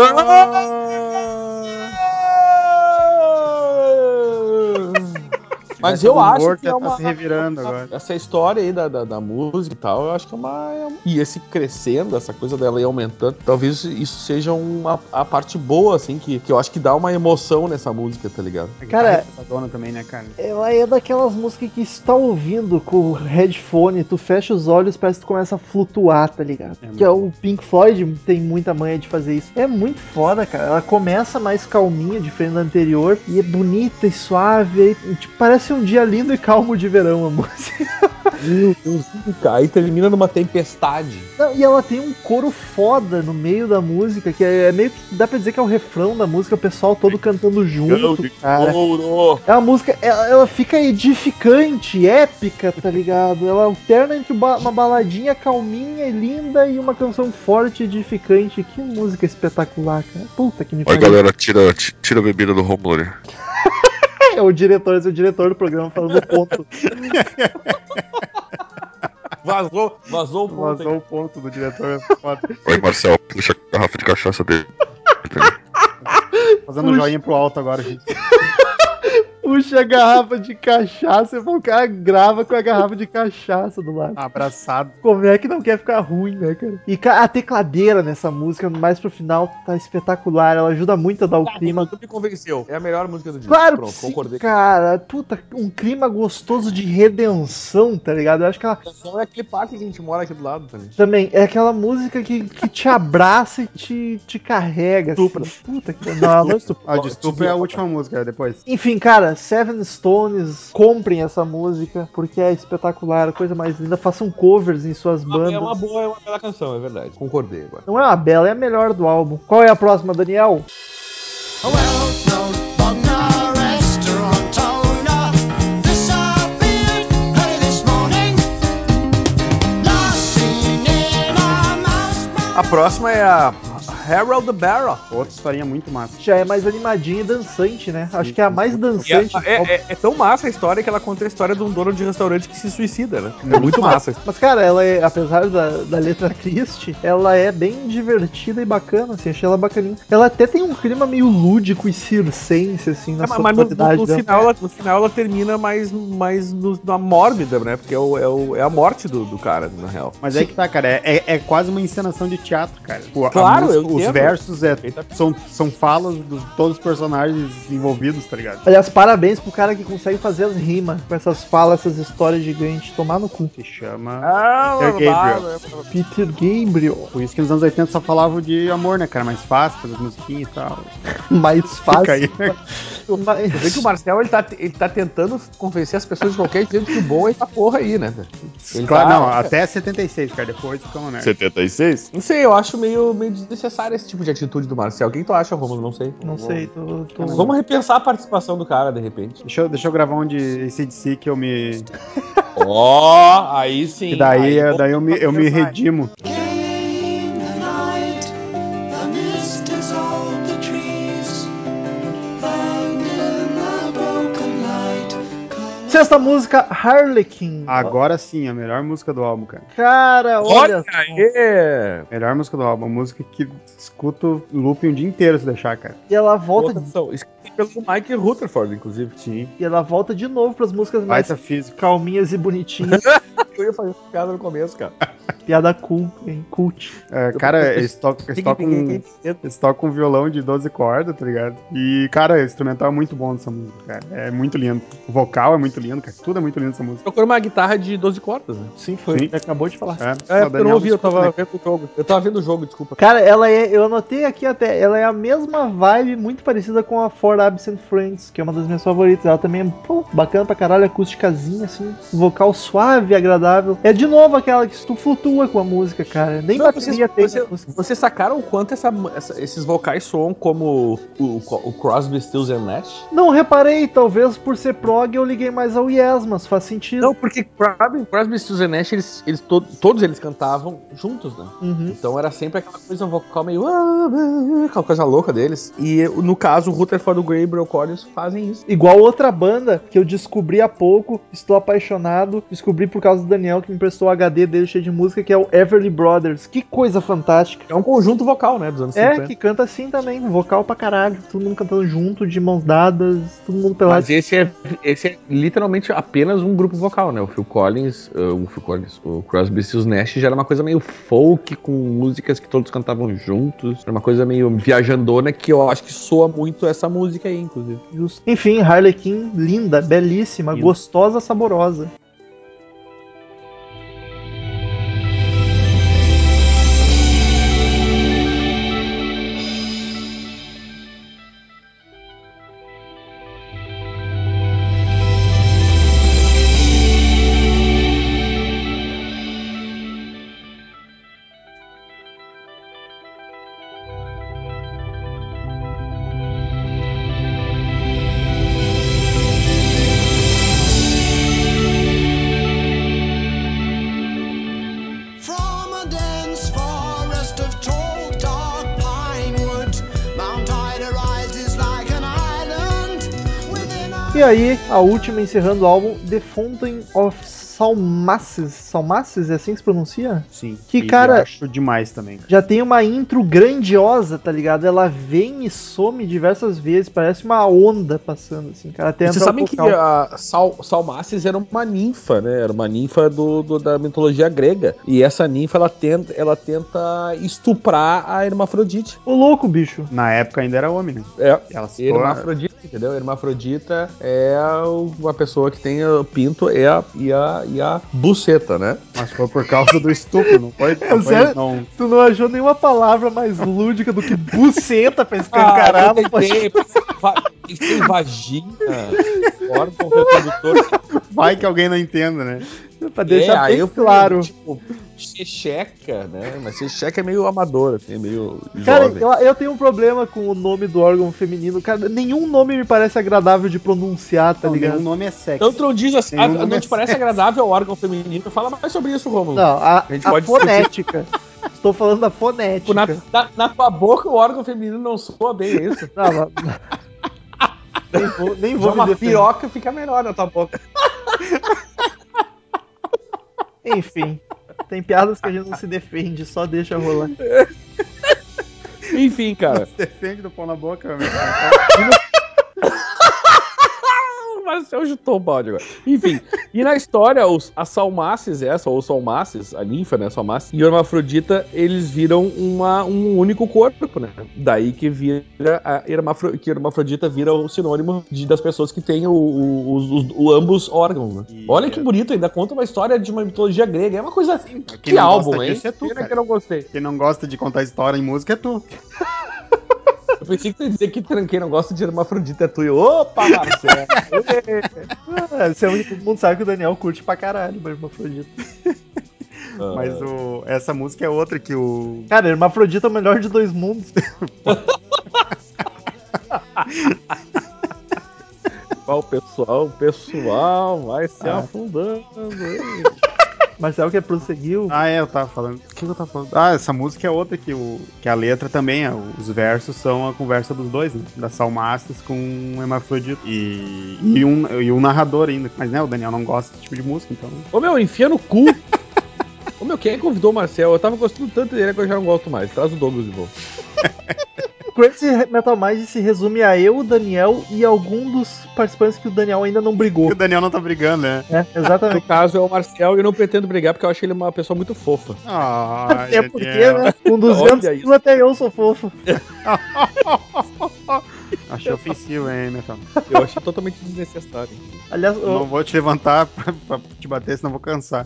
Mas eu acho que é uma... se revirando agora. Essa história aí da música e tal, eu acho que é uma... E esse crescendo, essa coisa dela ir aumentando, talvez isso seja a parte boa, assim, que eu acho que dá uma emoção nessa música, tá ligado? Cara, dona também, né, cara? ela é daquelas músicas que você tá ouvindo com o headphone, tu fecha os olhos, parece que tu começa a flutuar, tá ligado? Que é o Pink Floyd tem muita manha de fazer isso. É muito foda, cara. Ela começa mais calminha, diferente da anterior, e é bonita e suave, e, tipo, parece um dia lindo e calmo de verão a música. Meu Deus, aí termina numa tempestade. Não, e ela tem um coro foda no meio da música, que é meio que dá pra dizer que é o refrão da música, o pessoal todo cantando junto, cara. É uma música, ela fica edificante, épica, tá ligado? Ela alterna entre uma baladinha calminha e linda e uma canção forte e edificante. Que música espetacular, cara. Puta que me pariu. Olha, galera, tira a bebida do Romulo, né? É o diretor do programa falando o ponto. Vazou o ponto. Vazou o ponto do diretor. Oi, Marcel, puxa a garrafa de cachaça dele. Fazendo um joinha pro alto agora, gente. puxa a garrafa de cachaça e o cara grava com a garrafa de cachaça do lado. Abraçado. Como é que não quer ficar ruim, né, cara? E a tecladeira nessa música, mais pro final, tá espetacular. Ela ajuda muito a dar o clima. Tu me convenceu. É a melhor música do disco. Claro, Pronto, sim, concordei. cara. Puta, um clima gostoso de redenção, tá ligado? Eu acho que ela... É aquele parque que a gente mora aqui do lado, também. Também, é aquela música que te abraça e te carrega. Estupra. Assim. Puta que... Não estupra. A de Estupro é a última música, depois. Enfim, cara, Seven Stones, comprem essa música, porque é espetacular, coisa mais linda. Façam covers em suas bandas. É uma bela canção, é verdade. Concordei agora. Não é uma bela, é a melhor do álbum. Qual é a próxima, Daniel? A well-known Wagner restaurant owner disappeared early this morning. Last seen in a mouse bar. A próxima é a Harold the Barrel. Outra historinha muito massa. Já é mais animadinha e dançante, né? Acho que é a mais dançante. É tão massa a história que ela conta a história de um dono de restaurante que se suicida, né? É muito massa. Mas, cara, ela é, apesar da letra triste, ela é bem divertida e bacana, assim, achei ela bacaninha. Ela até tem um clima meio lúdico e circense, assim, na Mas sonoridade no dela. final ela termina mais na mórbida, né? Porque é a morte do cara, na real. Mas é que tá, cara, é quase uma encenação de teatro, cara. Tipo, Claro, eu os entendo. versos são falas de todos os personagens envolvidos, tá ligado? Aliás, parabéns pro cara que consegue fazer as rimas com essas falas, essas histórias gigantes. Tomar no cu. Se chama Peter Gabriel. Peter Gabriel. Por isso que nos anos 80 só falavam de amor, né, cara? Mais fácil, fazer as musiquinhas e tal. Mais fácil. Fica aí. Você vê que o Marcel, ele tá tentando convencer as pessoas de qualquer jeito que o bom é essa porra aí, né? Claro, não, até 76, cara. Depois fica uma merda. 76? Não sei, eu acho meio desnecessário esse tipo de atitude do Marcel. O que tu acha, Romulo? Não sei. Não sei, tô... Vamos repensar a participação do cara, de repente. Deixa eu gravar um de ACDC que eu me... Ó, aí sim. Que daí eu me redimo. Came the night, the mist dissolved the trees, and in the broken light, Sexta música, Harlequin. Agora sim, a melhor música do álbum, cara. Cara, olha só. aí! Melhor música do álbum. A música que escuto loop um dia inteiro se deixar, cara. E ela volta... Escrita pelo Mike Rutherford, inclusive. Sim. E ela volta de novo pras músicas mais Baita física. calminhas e bonitinhas. Eu ia fazer essa piada no começo, cara. Piada cult, hein? Cult. É, cara, eles tocam um violão de 12 cordas, tá ligado? E, cara, o instrumental é muito bom dessa música, cara. É muito lindo. O vocal é muito lindo, cara. Tudo é muito lindo nessa música. Procurou uma guitarra de 12 cordas, né? Sim, foi. Sim. Ele acabou de falar. É, porque eu não ouvi, eu tava vendo o jogo. Eu tava vendo o jogo, desculpa. Cara, eu anotei aqui até, ela é a mesma vibe, muito parecida com a For Absent Friends, que é uma das minhas favoritas. Ela também é, pô, bacana pra caralho, acústicazinha, assim, vocal suave, agradável. É de novo aquela que tu flutua com a música, cara. Nem bateria tem na música. Vocês sacaram o quanto esses vocais soam como o Crosby, Stills and Nash? Não reparei, talvez por ser prog eu liguei mais ao Yes, mas faz sentido. Não, porque Crosby, Stills and Nash, todos eles cantavam juntos, né? Uhum. Então era sempre aquela coisa vocal meio... aquela coisa louca deles. E no caso, o Rutherford e o Gabriel Collins fazem isso. Igual outra banda que eu descobri há pouco, estou apaixonado, descobri por causa do Daniel que me emprestou o HD dele cheio de música, que é o Everly Brothers. Que coisa fantástica. É um conjunto vocal, né, dos anos 50. Que canta assim também, vocal pra caralho. Todo mundo cantando junto, de mãos dadas, todo mundo pelado. Mas esse é literalmente apenas um grupo vocal, né? O o Crosby, Stills Nash já era uma coisa meio folk, com músicas que todos cantavam juntos. Era uma coisa meio viajandona, que eu acho que soa muito essa música aí, inclusive. Justo. Enfim, Harlequin, linda, belíssima, gostosa, saborosa. from a dense forest of tall, dark pine woods, Mount Ida rises like an island within a... E aí, a última encerrando o álbum, The Fountain of Salmaces, é assim que se pronuncia? Sim. Que, cara, acho demais também. Já tem uma intro grandiosa, tá ligado? Ela vem e some diversas vezes, parece uma onda passando, assim, cara. Até vocês sabem que a Salmaces era uma ninfa, né? Era uma ninfa da mitologia grega. E essa ninfa, ela tenta estuprar a Hermafrodite. Ô, louco, bicho. Na época ainda era homem, né? Ela Hermafrodita, entendeu? Hermafrodita é uma pessoa que tem o pinto e a buceta, né? Mas foi por causa do estupro, não foi? Não. Tu não achou nenhuma palavra mais lúdica do que buceta pra escancarar? Tem vagina, órgão reprodutor. Vai que alguém não entenda, né? Pra deixar bem claro. Tipo, xexeca, né? Mas xexeca é meio amador, assim, meio cara, jovem. Eu tenho um problema com o nome do órgão feminino. Cara, nenhum nome me parece agradável de pronunciar, tá ligado? Nenhum nome é sexy. Então tu não diz assim, não te parece agradável o órgão feminino? Fala mais sobre isso, Romulo. Não, a fonética. Estou falando da fonética. Na tua boca o órgão feminino não soa bem, é isso? Não, nem vou uma piroca fica melhor na tua boca. Enfim, tem piadas que a gente não se defende, só deixa rolar. Enfim, cara. Se defende do pão na boca, meu. Mas eu chutou o balde agora. Enfim, e na história, as Salmaces, a ninfa, né, Salmaces, e o Hermafrodita, eles viram um único corpo, né? Daí que vira que Hermafrodita vira o sinônimo das pessoas que têm ambos órgãos, né? Olha que bonito, ainda conta uma história de uma mitologia grega. É uma coisa assim, que álbum, hein? É tu, pena que eu não gostei. Quem não gosta de contar história em música é tu. Eu pensei que você ia dizer que quem não gosta de Hermafrodita é tu. Opa, Marcelo! Todo mundo sabe que o Daniel curte pra caralho o Hermafrodita. Mas essa música é outra que o... Cara, Hermafrodita é o melhor de dois mundos. O pessoal vai se afundando. Marcelo quer prosseguiu. Eu tava falando. O que eu tava falando? Essa música é outra que a letra também, os versos são a conversa dos dois, né? Da Salmaces com o Hermafrodita. E um narrador ainda. Mas, né, o Daniel não gosta desse tipo de música, então... Ô, meu, enfia no cu! Ô, meu, quem convidou o Marcel? Eu tava gostando tanto dele que eu já não gosto mais. Traz o Douglas de volta. Crazy Metal Mind se resume a eu, o Daniel e algum dos participantes que o Daniel ainda não brigou. O Daniel não tá brigando, né? Exatamente. No caso é o Marcel e eu não pretendo brigar porque eu acho ele uma pessoa muito fofa. Até porque, né? Com 200 quilos até eu sou fofo. Achei ofensivo, hein, Metal? Eu achei totalmente desnecessário. Aliás, não vou te levantar pra te bater, senão vou cansar.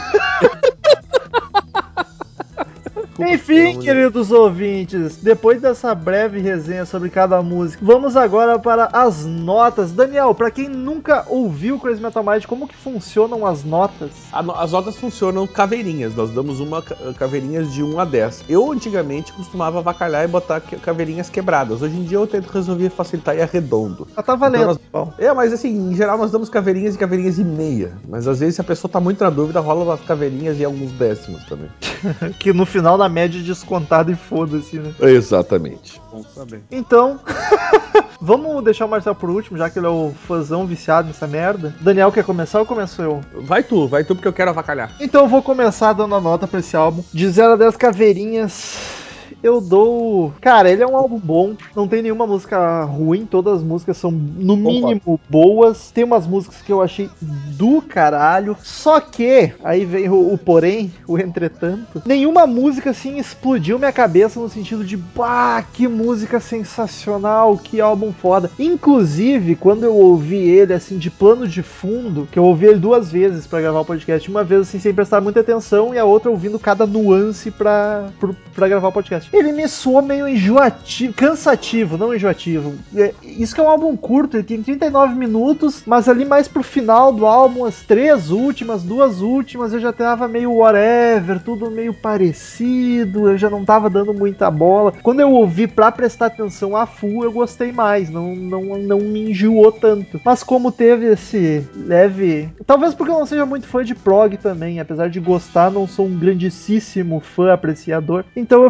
Enfim, queridos ouvintes, depois dessa breve resenha sobre cada música, vamos agora para as notas. Daniel, pra quem nunca ouviu Crazy Metal Mind, como que funcionam as notas? As notas funcionam caveirinhas, nós damos caveirinhas de 1 a 10. Eu antigamente costumava avacalhar e botar caveirinhas quebradas. Hoje em dia eu tento resolver facilitar e arredondo. Tá valendo. Então mas assim, em geral nós damos caveirinhas e caveirinhas e meia. Mas às vezes se a pessoa tá muito na dúvida, rola umas caveirinhas e alguns décimos também. Que no final da média descontada e foda-se, né? Exatamente. Bom saber. Então, vamos deixar o Marcel por último, já que ele é o fãzão viciado nessa merda. Daniel, quer começar ou começo eu? Vai tu porque eu quero avacalhar. Então eu vou começar dando a nota pra esse álbum. De 0 a 10 caveirinhas... Eu dou... Cara, ele é um álbum bom. Não tem nenhuma música ruim. Todas as músicas são, no mínimo, boas. Tem umas músicas que eu achei do caralho. Só que, aí vem o porém, o entretanto. Nenhuma música, assim, explodiu minha cabeça no sentido de... Bah, que música sensacional, que álbum foda. Inclusive, quando eu ouvi ele, assim, de plano de fundo, que eu ouvi ele 2 vezes pra gravar o podcast. Uma vez, assim, sem prestar muita atenção, e a outra ouvindo cada nuance pra gravar o podcast. Ele me soou meio enjoativo, cansativo, não enjoativo. Isso que é um álbum curto, ele tem 39 minutos, mas ali mais pro final do álbum, as 2 últimas, eu já tava meio whatever, tudo meio parecido, eu já não tava dando muita bola. Quando eu ouvi pra prestar atenção a full, eu gostei mais, não me enjoou tanto. Mas como teve esse leve... Talvez porque eu não seja muito fã de prog também, apesar de gostar, não sou um grandíssimo fã apreciador. Então eu fiquei assim,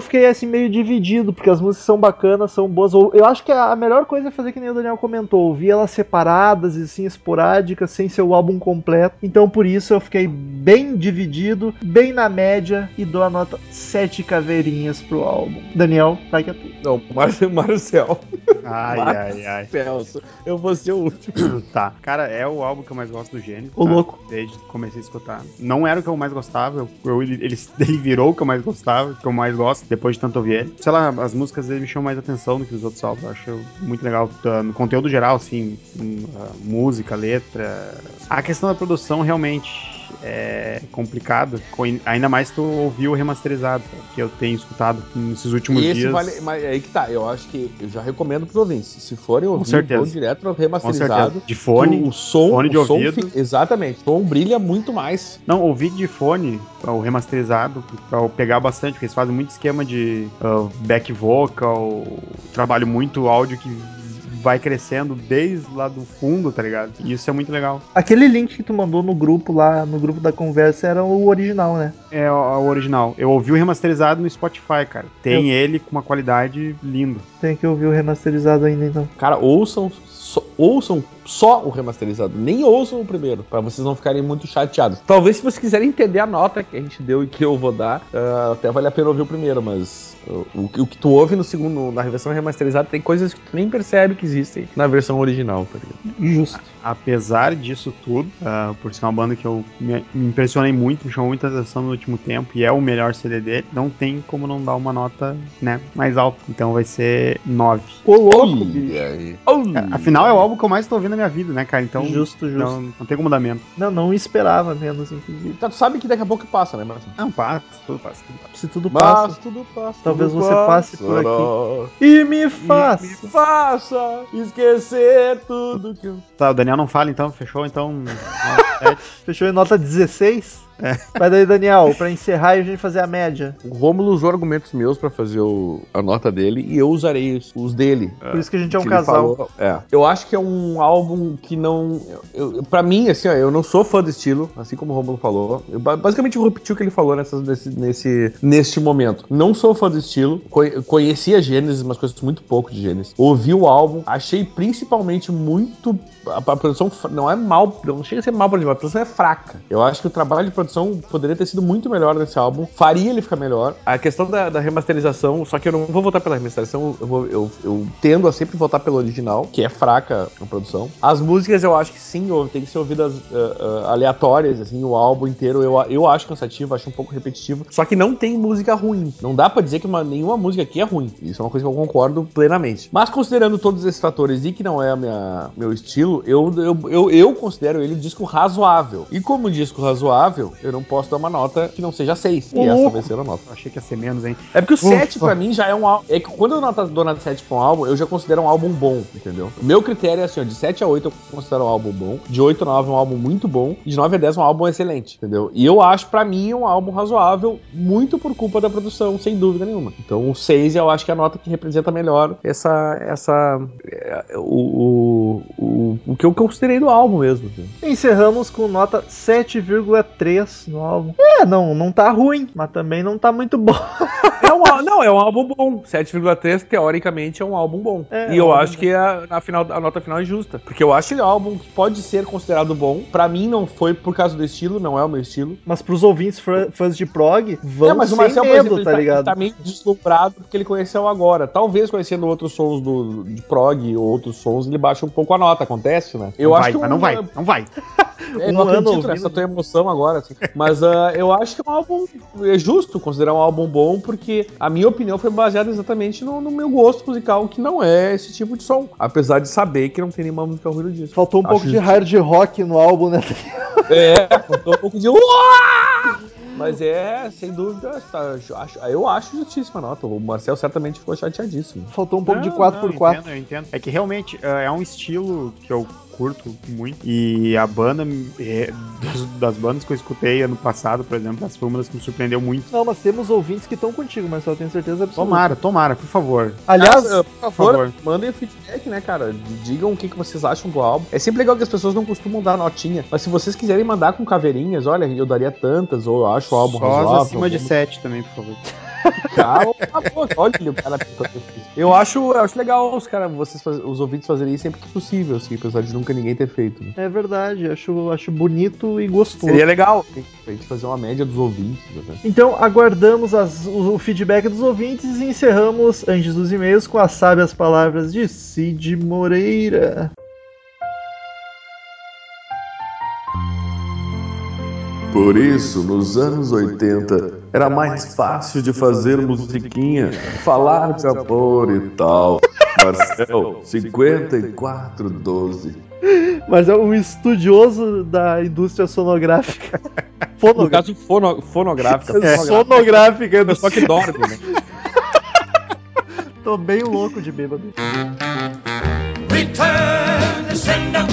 assim meio dividido, porque as músicas são bacanas, são boas. Eu acho que a melhor coisa é fazer que nem o Daniel comentou, ouvir elas separadas e assim, esporádicas, sem ser o álbum completo. Então por isso eu fiquei bem dividido, bem na média, e dou a nota 7 caveirinhas pro álbum. Daniel, vai que é tu. Não, Marcel. Ai. Eu vou ser o último. Tá. Cara, é o álbum que eu mais gosto do Gênesis. Ô, louco. Desde que comecei a escutar. Não era o que eu mais gostava. Ele virou o que eu mais gostava, o que eu mais gosto, depois de tanto ouvir ele. Sei lá, as músicas dele me chamam mais atenção do que os outros álbuns. Eu acho muito legal. No conteúdo geral, assim, música, letra. A questão da produção realmente é complicado, ainda mais tu ouvir o remasterizado, que eu tenho escutado nesses últimos dias. Mas aí que tá, eu acho que eu já recomendo pros ouvintes, se forem ouvir, certeza. vão direto remasterizado. De fone, o som, fone de ouvido. Exatamente, o som brilha muito mais. Não, ouvir de fone, o remasterizado, pra eu pegar bastante, porque eles fazem muito esquema de back vocal, trabalho muito áudio que vai crescendo desde lá do fundo, tá ligado? E isso é muito legal. Aquele link que tu mandou no grupo lá, no grupo da conversa, era o original, né? É o original. Eu ouvi o remasterizado no Spotify, cara. Tem ele com uma qualidade linda. Tem que ouvir o remasterizado ainda, então. Cara, ouçam só o remasterizado, nem ouçam o primeiro, pra vocês não ficarem muito chateados. Talvez se vocês quiserem entender a nota que a gente deu e que eu vou dar, até vale a pena ouvir o primeiro, mas o que tu ouve no segundo, na versão remasterizada, tem coisas que tu nem percebe que existem na versão original, tá ligado? Justo. Apesar disso tudo, por ser uma banda que eu me impressionei muito, me chamou muita atenção no último tempo e é o melhor CD dele, não tem como não dar uma nota, né, mais alta. Então vai ser 9. Ô, louco, bicho. Afinal, é o álbum que eu mais tô ouvindo na minha vida, né, cara? Então, Justo. Não tem como dar menos. Não esperava menos, inclusive. Tá, tu sabe que daqui a pouco passa, né, Marcelo? Não, passa, tudo passa. Se tudo passa, talvez você passe por aqui e me faça esquecer tudo que eu... Tá, o Daniel não fala, então, fechou, então... Fechou em nota 16? Vai daí, Daniel, pra encerrar e a gente fazer a média. O Rômulo usou argumentos meus pra fazer a nota dele e eu usarei os dele. Por isso que a gente é um casal. Eu acho que é um álbum que não... Pra mim, assim, ó, eu não sou fã do estilo, assim como o Rômulo falou. Eu basicamente repeti o que ele falou neste momento. Não sou fã do estilo, conhecia Gênesis, mas conheço muito pouco de Gênesis. Ouvi o álbum, achei principalmente muito... A produção não é mal, não chega a ser mal, a produção é fraca. Eu acho que o trabalho de produção poderia ter sido muito melhor nesse álbum, faria ele ficar melhor. A questão da remasterização, só que eu não vou votar pela remasterização, eu tendo a sempre votar pelo original, que é fraca a produção. As músicas eu acho que sim, tem que ser ouvidas aleatórias, assim, o álbum inteiro eu acho cansativo, acho um pouco repetitivo, só que não tem música ruim. Não dá pra dizer que nenhuma música aqui é ruim. Isso é uma coisa que eu concordo plenamente. Mas considerando todos esses fatores e que não é meu estilo, eu considero ele um disco razoável. E como disco razoável, eu não posso dar uma nota que não seja 6. E essa vai ser a nota. Eu achei que ia ser menos, hein? É porque o 7 pra mim já é um álbum. É que quando eu dou nota 7 pra um álbum, eu já considero um álbum bom, entendeu? O meu critério é assim, ó, de 7 a 8 eu considero um álbum bom, de 8 a 9 um álbum muito bom, e de 9 a 10 um álbum excelente, entendeu? E eu acho, pra mim, um álbum razoável, muito por culpa da produção, sem dúvida nenhuma. Então o 6 eu acho que é a nota que representa melhor o que eu considerei do álbum mesmo. Assim. Encerramos com nota 7,3 no álbum. Não tá ruim, mas também não tá muito bom. É um álbum bom. 7,3 teoricamente é um álbum bom. E eu acho que a nota final é justa. Porque eu acho que é um álbum que pode ser considerado bom. Pra mim não foi por causa do estilo, não é o meu estilo. Mas pros ouvintes fãs de prog, vão mas o sem Marcel, medo, por exemplo, tá ligado? Ele tá meio deslumbrado porque ele conheceu agora. Talvez conhecendo outros sons de prog ou outros sons, ele baixa um pouco a nota. Acontece, né? Eu acho que não vai. Eu não acredito nessa tua emoção agora, assim. Mas eu acho que é um álbum... É justo considerar um álbum bom, porque a minha opinião foi baseada exatamente no meu gosto musical, que não é esse tipo de som. Apesar de saber que não tem nenhuma música ruim no disco. Faltou um pouco de hard rock no álbum, né? Faltou um pouco de... Mas sem dúvida, eu acho justíssima a nota. O Marcel certamente ficou chateadíssimo. Faltou um pouco de 4x4. Eu entendo. É que realmente é um estilo que eu curto muito. E a banda, das bandas que eu escutei ano passado, por exemplo, essa foi uma das que me surpreendeu muito. Não, mas temos ouvintes que estão contigo, mas eu tenho certeza absoluta. Tomara, por favor. Aliás, por favor, mandem feedback, né, cara? Digam o que vocês acham do álbum. É sempre legal que as pessoas não costumam dar notinha, mas se vocês quiserem mandar com caveirinhas, olha, eu daria tantas, ou eu acho o álbum razoável. Acima de 7 também, por favor. Cara, olha o cara tentando isso. Eu acho legal os ouvintes fazerem isso sempre que possível, assim, apesar de nunca ninguém ter feito. Né? É verdade, acho bonito e gostoso. Seria legal a gente fazer uma média dos ouvintes. Né? Então, aguardamos o feedback dos ouvintes e encerramos, antes dos e-mails, com as sábias palavras de Cid Moreira. Por isso, nos anos 80, era mais fácil de fazer musiquinha, falar de amor e tal. Marcel, 5412. Mas é um estudioso da indústria sonográfica. No caso, fonográfica. Sonográfica. É só que dorme, né? Tô bem louco de bêbado. Return to sender.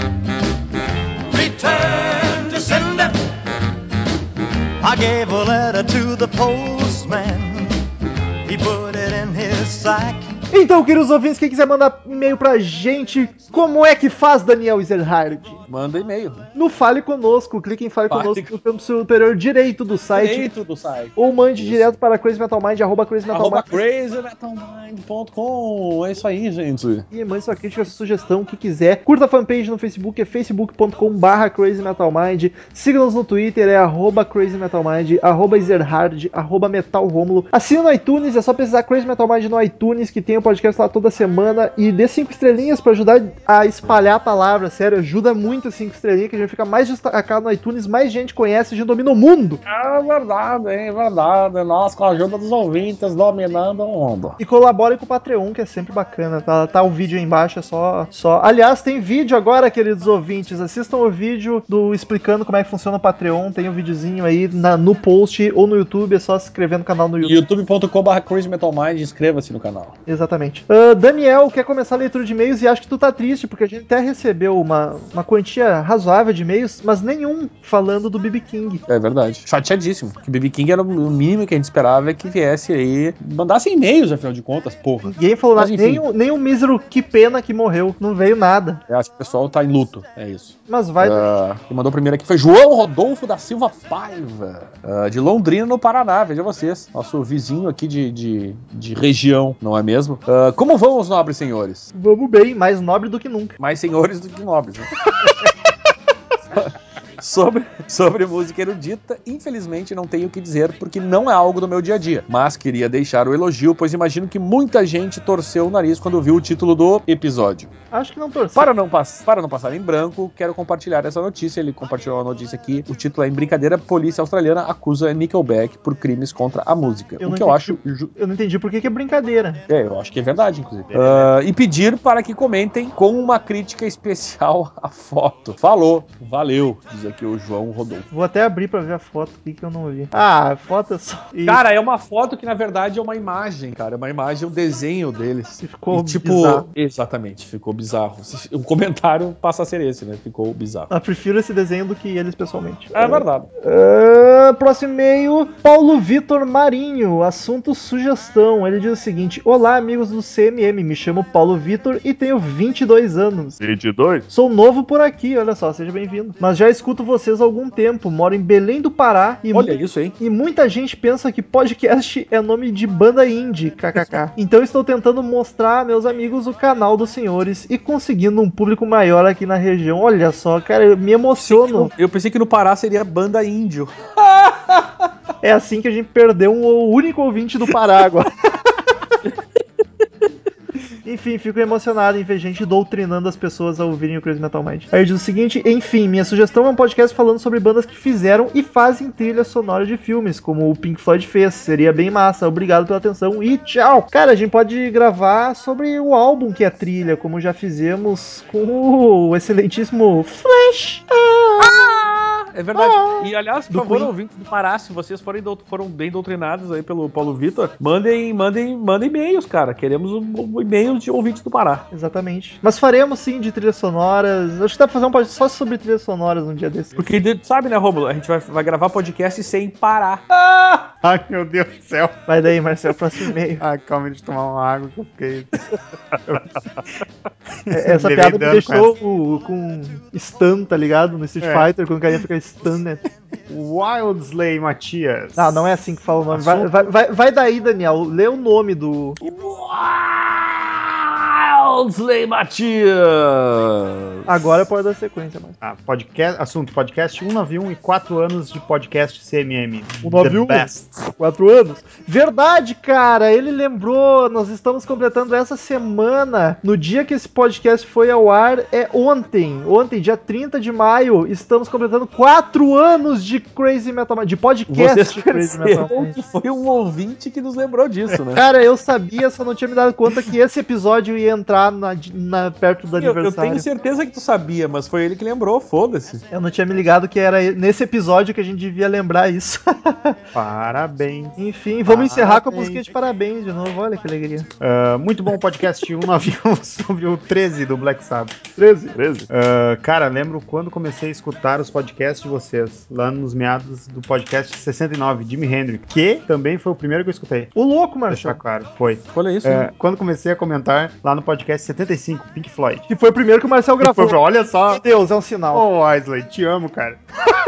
Return to sender. I gave a letter to the postman. He put it in his sack. Então, queridos ouvintes, quem quiser mandar e-mail pra gente, como é que faz, Daniel Ezerhard? Manda e-mail. No Fale Conosco, clique em Fale Conosco no canto superior direito do site. Ou mande direto para crazymetalmind, crazymetalmind.com. É isso aí, gente. E mande sua crítica, sua sugestão, o que quiser. Curta a fanpage no Facebook, é facebook.com/crazymetalmind. Siga-nos no Twitter, é @crazymetalmind, @ezerhard, @metalromulo. Assina no iTunes, é só pesquisar Crazy Metal Mind no iTunes, que tem o podcast lá toda semana. E dê 5 estrelinhas pra ajudar a espalhar a palavra, sério, ajuda muito 5 estrelinhas, que a gente fica mais destacado no iTunes, mais gente conhece, a gente domina o mundo. É verdade, é verdade. Nós, com a ajuda dos ouvintes, dominando o mundo. E colaborem com o Patreon, que é sempre bacana, tá o vídeo aí embaixo, é só... Aliás, tem vídeo agora, queridos ouvintes, assistam o vídeo explicando como é que funciona o Patreon, tem um videozinho aí no post ou no YouTube, é só se inscrever no canal no YouTube. youtube.com/crazymetalmind, inscreva-se no canal. Exatamente. Daniel, quer começar a leitura de e-mails e acho que tu tá triste, porque a gente até recebeu uma quantia razoável de e-mails, mas nenhum falando do B.B. King. É verdade. Chateadíssimo. Que B.B. King era o mínimo que a gente esperava que viesse aí, mandasse e-mails, afinal de contas, porra. Ninguém falou nada, nem o mísero que pena que morreu. Não veio nada. Eu acho que o pessoal tá em luto, é isso. Mas vai... Quem mandou primeiro aqui foi João Rodolfo da Silva Paiva, de Londrina, no Paraná. Veja vocês. Nosso vizinho aqui de região, não é mesmo? Como vão os nobres senhores? Vamos bem, mais nobre do que nunca. Mais senhores do que nobres, né? Sobre música erudita, infelizmente não tenho o que dizer, porque não é algo do meu dia a dia. Mas queria deixar o elogio, pois imagino que muita gente torceu o nariz quando viu o título do episódio. Acho que não torceu. Para não passar em branco, quero compartilhar essa notícia. Ele compartilhou a notícia aqui. O título é: Em brincadeira, polícia australiana acusa Nickelback por crimes contra a música. Eu não entendi por que é brincadeira. Eu acho que é verdade, inclusive. E pedir para que comentem com uma crítica especial à foto. Falou, valeu, diz aqui o João Rodolfo. Vou até abrir pra ver a foto aqui que eu não vi. Ah, a foto é só... Cara, é uma foto que na verdade é uma imagem, cara. É uma imagem, um desenho deles. Ficou bizarro. Exatamente, ficou bizarro. O comentário passa a ser esse, né? Ficou bizarro. Eu prefiro esse desenho do que eles pessoalmente. É verdade. Próximo e-mail, Paulo Vitor Marinho, assunto sugestão. Ele diz o seguinte: olá, amigos do CMM, me chamo Paulo Vitor e tenho 22 anos. 22? Sou novo por aqui, olha só, seja bem-vindo. Mas já escuto vocês há algum tempo, moro em Belém do Pará. Olha isso, hein? E muita gente pensa que podcast é nome de banda indie, kkk. Então estou tentando mostrar a meus amigos o canal dos senhores e conseguindo um público maior aqui na região. Olha só, cara, eu me emociono. Eu pensei que no Pará seria banda índio. É assim que a gente perdeu o único ouvinte do Pará agora. Enfim, fico emocionado em ver gente doutrinando as pessoas a ouvirem o Crazy Metal Mind. Aí diz o seguinte: enfim, minha sugestão é um podcast falando sobre bandas que fizeram e fazem trilha sonora de filmes, como o Pink Floyd fez. Seria bem massa. Obrigado pela atenção e tchau! Cara, a gente pode gravar sobre o álbum que é trilha, como já fizemos com o excelentíssimo Flash. É verdade. E aliás, por favor, ouvintes do Pará, se vocês foram bem doutrinados aí pelo Paulo Vitor, mandem e-mails, cara. Queremos e-mails de ouvintes do Pará. Exatamente. Mas faremos sim de trilhas sonoras. Acho que dá pra fazer um podcast só sobre trilhas sonoras um dia desse. Porque, sabe, né, Rômulo? A gente vai gravar podcast sem parar. Ai, meu Deus do céu. Vai daí, Marcelo, próximo e-mail. Ai, calma de tomar uma água que eu fiquei... Essa piada me deixou com stun, tá ligado? No Street Fighter, quando o cara fica stun, né? Wildsley Matias. Não é assim que fala o nome. Vai daí, Daniel. Lê o nome do... Wildsley Matias. Agora pode dar sequência, mano. Assunto podcast 191 e 4 anos de podcast CMM. 191? 4 anos? Verdade, cara. Ele lembrou. Nós estamos completando essa semana. No dia que esse podcast foi ao ar, é ontem. Ontem, dia 30 de maio, estamos completando 4 anos de Crazy Metal Mind. De podcast de Crazy Metal Mind. Que foi um ouvinte que nos lembrou disso, né? Cara, eu sabia, só não tinha me dado conta que esse episódio ia entrar perto do aniversário. Eu tenho certeza que tu sabia, mas foi ele que lembrou, foda-se. Eu não tinha me ligado que era nesse episódio que a gente devia lembrar isso. Parabéns. Enfim, vamos encerrar com a musiquinha de parabéns de novo, olha que alegria. Muito bom podcast 191 sobre o 13 do Black Sabbath. 13? Cara, lembro quando comecei a escutar os podcasts de vocês, lá nos meados do podcast 69, Jimi Hendrix, que também foi o primeiro que eu escutei. O louco, Marcelo. Deixar claro, foi. Olha isso. Quando comecei a comentar lá no podcast 75, Pink Floyd. Que foi o primeiro que o Marcel gravou. Olha só. Meu Deus, é um sinal. Ô, Wildsley, te amo, cara.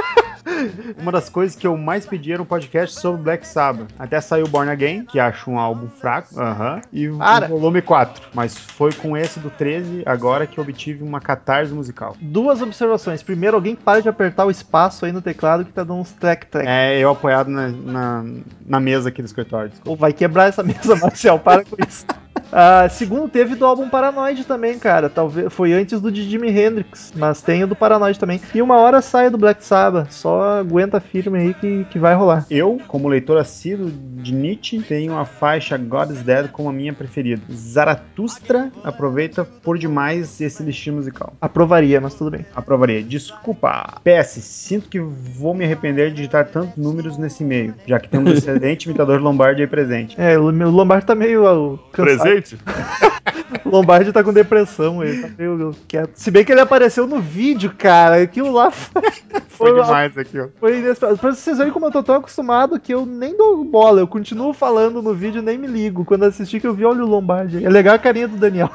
Uma das coisas que eu mais pedi era um podcast sobre Black Sabbath. Até saiu Born Again, que acho um álbum fraco. E o volume 4. Mas foi com esse do 13 agora que eu obtive uma catarse musical. 2 observações. Primeiro, alguém para de apertar o espaço aí no teclado que tá dando uns track. Eu apoiado na mesa aqui do escritório. Ou vai quebrar essa mesa, Marcel. Para com isso. Segundo, teve do álbum Paranoid também, cara. Talvez foi antes do de Jimi Hendrix, mas tem o do Paranoid também. E uma hora sai do Black Sabbath. Só aguenta firme aí que vai rolar. Eu, como leitor assíduo de Nietzsche, tenho a faixa God is Dead como a minha preferida. Zaratustra aproveita por demais esse lixo musical. Aprovaria, mas tudo bem. Aprovaria. Desculpa. PS, sinto que vou me arrepender de digitar tantos números nesse e-mail, já que temos um excelente imitador Lombardi aí presente. O Lombardi tá meio cansado. Presente? O Lombardi tá com depressão, ele tá meio quieto. Se bem que ele apareceu no vídeo, cara. Aquilo lá foi demais aqui, ó. Foi inesperado. Pra vocês verem como eu tô tão acostumado que eu nem dou bola. Eu continuo falando no vídeo e nem me ligo. Quando assisti que eu vi, olha o Lombardi. É legal a carinha do Daniel.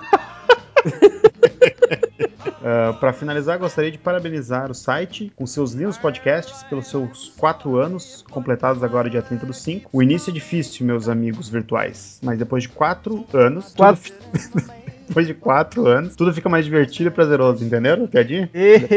Para finalizar, gostaria de parabenizar o site com seus lindos podcasts pelos seus 4 anos, completados agora dia 30/5. O início é difícil, meus amigos virtuais, mas depois de 4 anos... Depois de 4 anos, tudo fica mais divertido e prazeroso, entenderam? Piadinha?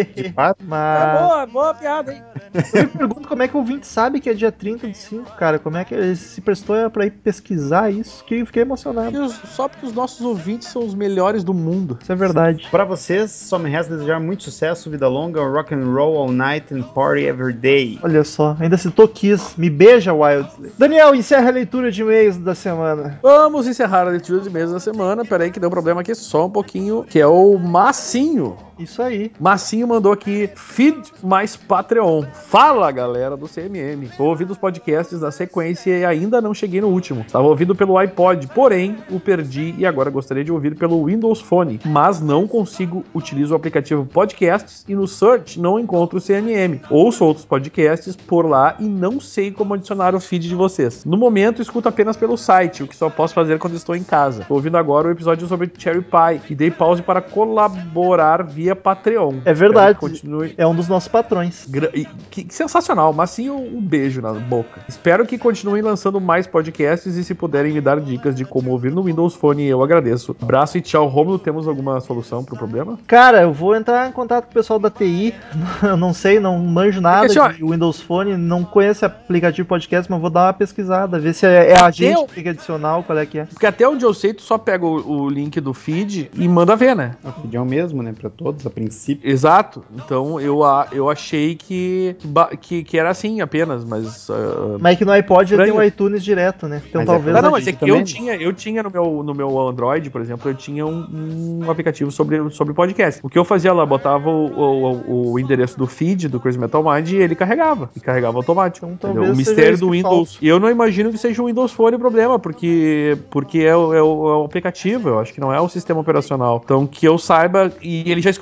Boa piada, hein? Eu me pergunto como é que o ouvinte sabe que é dia 30/5, cara. Como é que ele se prestou pra ir pesquisar isso? Que eu fiquei emocionado. Só porque os nossos ouvintes são os melhores do mundo. Isso é verdade. Pra vocês, só me resta desejar muito sucesso, vida longa, rock and roll all night and party every day. Olha só, ainda citou Kiss. Me beija, Wildsley. Daniel, encerra a leitura de e-mails da semana. Vamos encerrar a leitura de e-mails da semana. Peraí que deu um problema aqui só um pouquinho, que é o Massinho. Isso aí. Massinho mandou aqui, feed mais Patreon. Fala, galera do CMM. Tô ouvindo os podcasts da sequência e ainda não cheguei no último. Estava ouvindo pelo iPod, porém o perdi e agora gostaria de ouvir pelo Windows Phone, mas não consigo. Utilizo o aplicativo Podcasts e no Search não encontro o CMM. Ouço outros podcasts por lá e não sei como adicionar o feed de vocês. No momento, escuto apenas pelo site, o que só posso fazer quando estou em casa. Tô ouvindo agora o episódio sobre Cherry Pie e dei pause para colaborar via Patreon. É verdade. É um dos nossos patrões. Que sensacional, mas sim um beijo na boca. Espero que continuem lançando mais podcasts e se puderem me dar dicas de como ouvir no Windows Phone, eu agradeço. Abraço e tchau. Rômulo, temos alguma solução pro problema? Cara, eu vou entrar em contato com o pessoal da TI. Eu não sei, não manjo nada de Windows Phone, não conheço aplicativo podcast, mas vou dar uma pesquisada, ver se é a gente que tem que adicionar, qual é que é. Porque até onde eu sei, tu só pega o link do feed e manda ver, né? O feed é o mesmo, né? Pra todos, a princípio. Exato. Então eu achei que era assim apenas, mas... Mas que no iPod já tem o iTunes direto, né? Então mas talvez... Mas é que eu tinha no meu Android, por exemplo, eu tinha um aplicativo sobre podcast. O que eu fazia lá, botava o endereço do feed do Crazy Metal Mind e ele carregava. E carregava automático. Então, o mistério do Windows. E eu não imagino que seja o Windows Phone o problema, porque é o aplicativo. Eu acho que não é o sistema operacional. Então, que eu saiba, e ele já escuta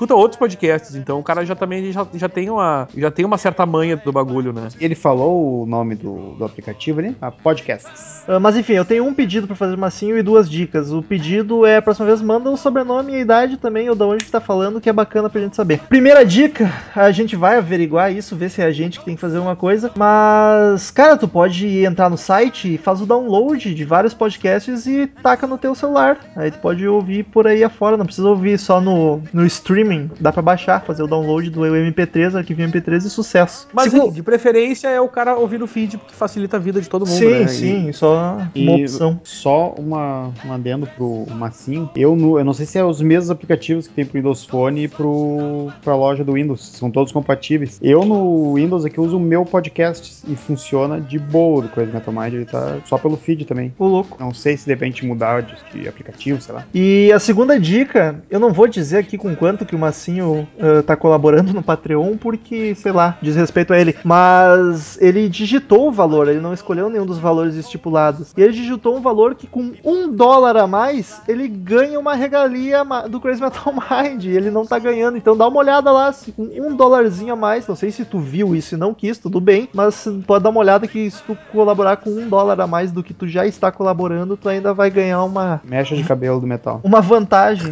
escuta outros podcasts, então o cara já tem uma certa manha do bagulho, né? Ele falou o nome do aplicativo ali? Podcasts. Mas enfim, eu tenho um pedido pra fazer massinho e 2 dicas. O pedido é, a próxima vez, manda o sobrenome e a idade também, ou de onde que tá falando, que é bacana pra gente saber. Primeira dica, a gente vai averiguar isso, ver se é a gente que tem que fazer uma coisa, mas, cara, tu pode entrar no site e faz o download de vários podcasts e taca no teu celular. Aí tu pode ouvir por aí afora, não precisa ouvir só no streaming, dá pra baixar, fazer o download do MP3, arquivo MP3 e sucesso. Mas de preferência é o cara ouvir no feed, porque facilita a vida de todo mundo, sim, né? Sim, só uma opção. Só um adendo pro Massinho. Eu não sei se é os mesmos aplicativos que tem pro Windows Phone e pra loja do Windows. São todos compatíveis. Eu no Windows aqui uso o meu podcast e funciona de boa do Crazy Metal Mind. Ele tá só pelo feed também. Ô, louco. Não sei se de repente mudar de aplicativo, sei lá. E a segunda dica, eu não vou dizer aqui com quanto que o Massinho tá colaborando no Patreon, porque, sei lá, diz respeito a ele. Mas ele digitou o valor, ele não escolheu nenhum dos valores estipulados. E ele digitou um valor que com $1 a mais, ele ganha uma regalia do Crazy Metal Mind. Ele não tá ganhando, então dá uma olhada lá, se com $1 a mais, não sei se tu viu isso e não quis, tudo bem, mas pode dar uma olhada que se tu colaborar com $1 a mais do que tu já está colaborando, tu ainda vai ganhar uma... mecha de cabelo do metal. Uma vantagem.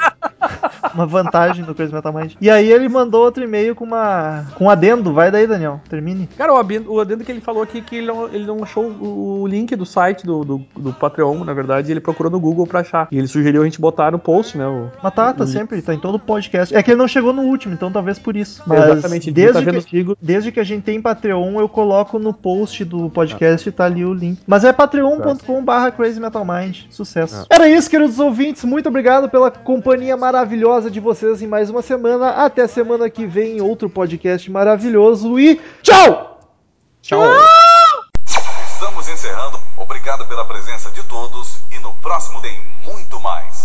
Uma vantagem do Crazy Metal Mind. E aí ele mandou outro e-mail com um adendo. Vai daí, Daniel. Termine. Cara, o adendo que ele falou aqui que ele não achou o link do site do Patreon, na verdade, ele procurou no Google pra achar. E ele sugeriu a gente botar no post, né? Mas tá sempre, tá em todo podcast. É que ele não chegou no último, então talvez por isso. Mas exatamente, desde que a gente tem Patreon, eu coloco no post do podcast e tá ali o link. Mas é patreon.com/Crazy Metal Mind. Sucesso. Era isso, queridos ouvintes. Muito obrigado pela companhia maravilhosa de vocês em mais uma semana. Até semana que vem, outro podcast maravilhoso e tchau! Tchau! Estamos encerrando. Obrigado pela presença de todos e no próximo tem muito mais.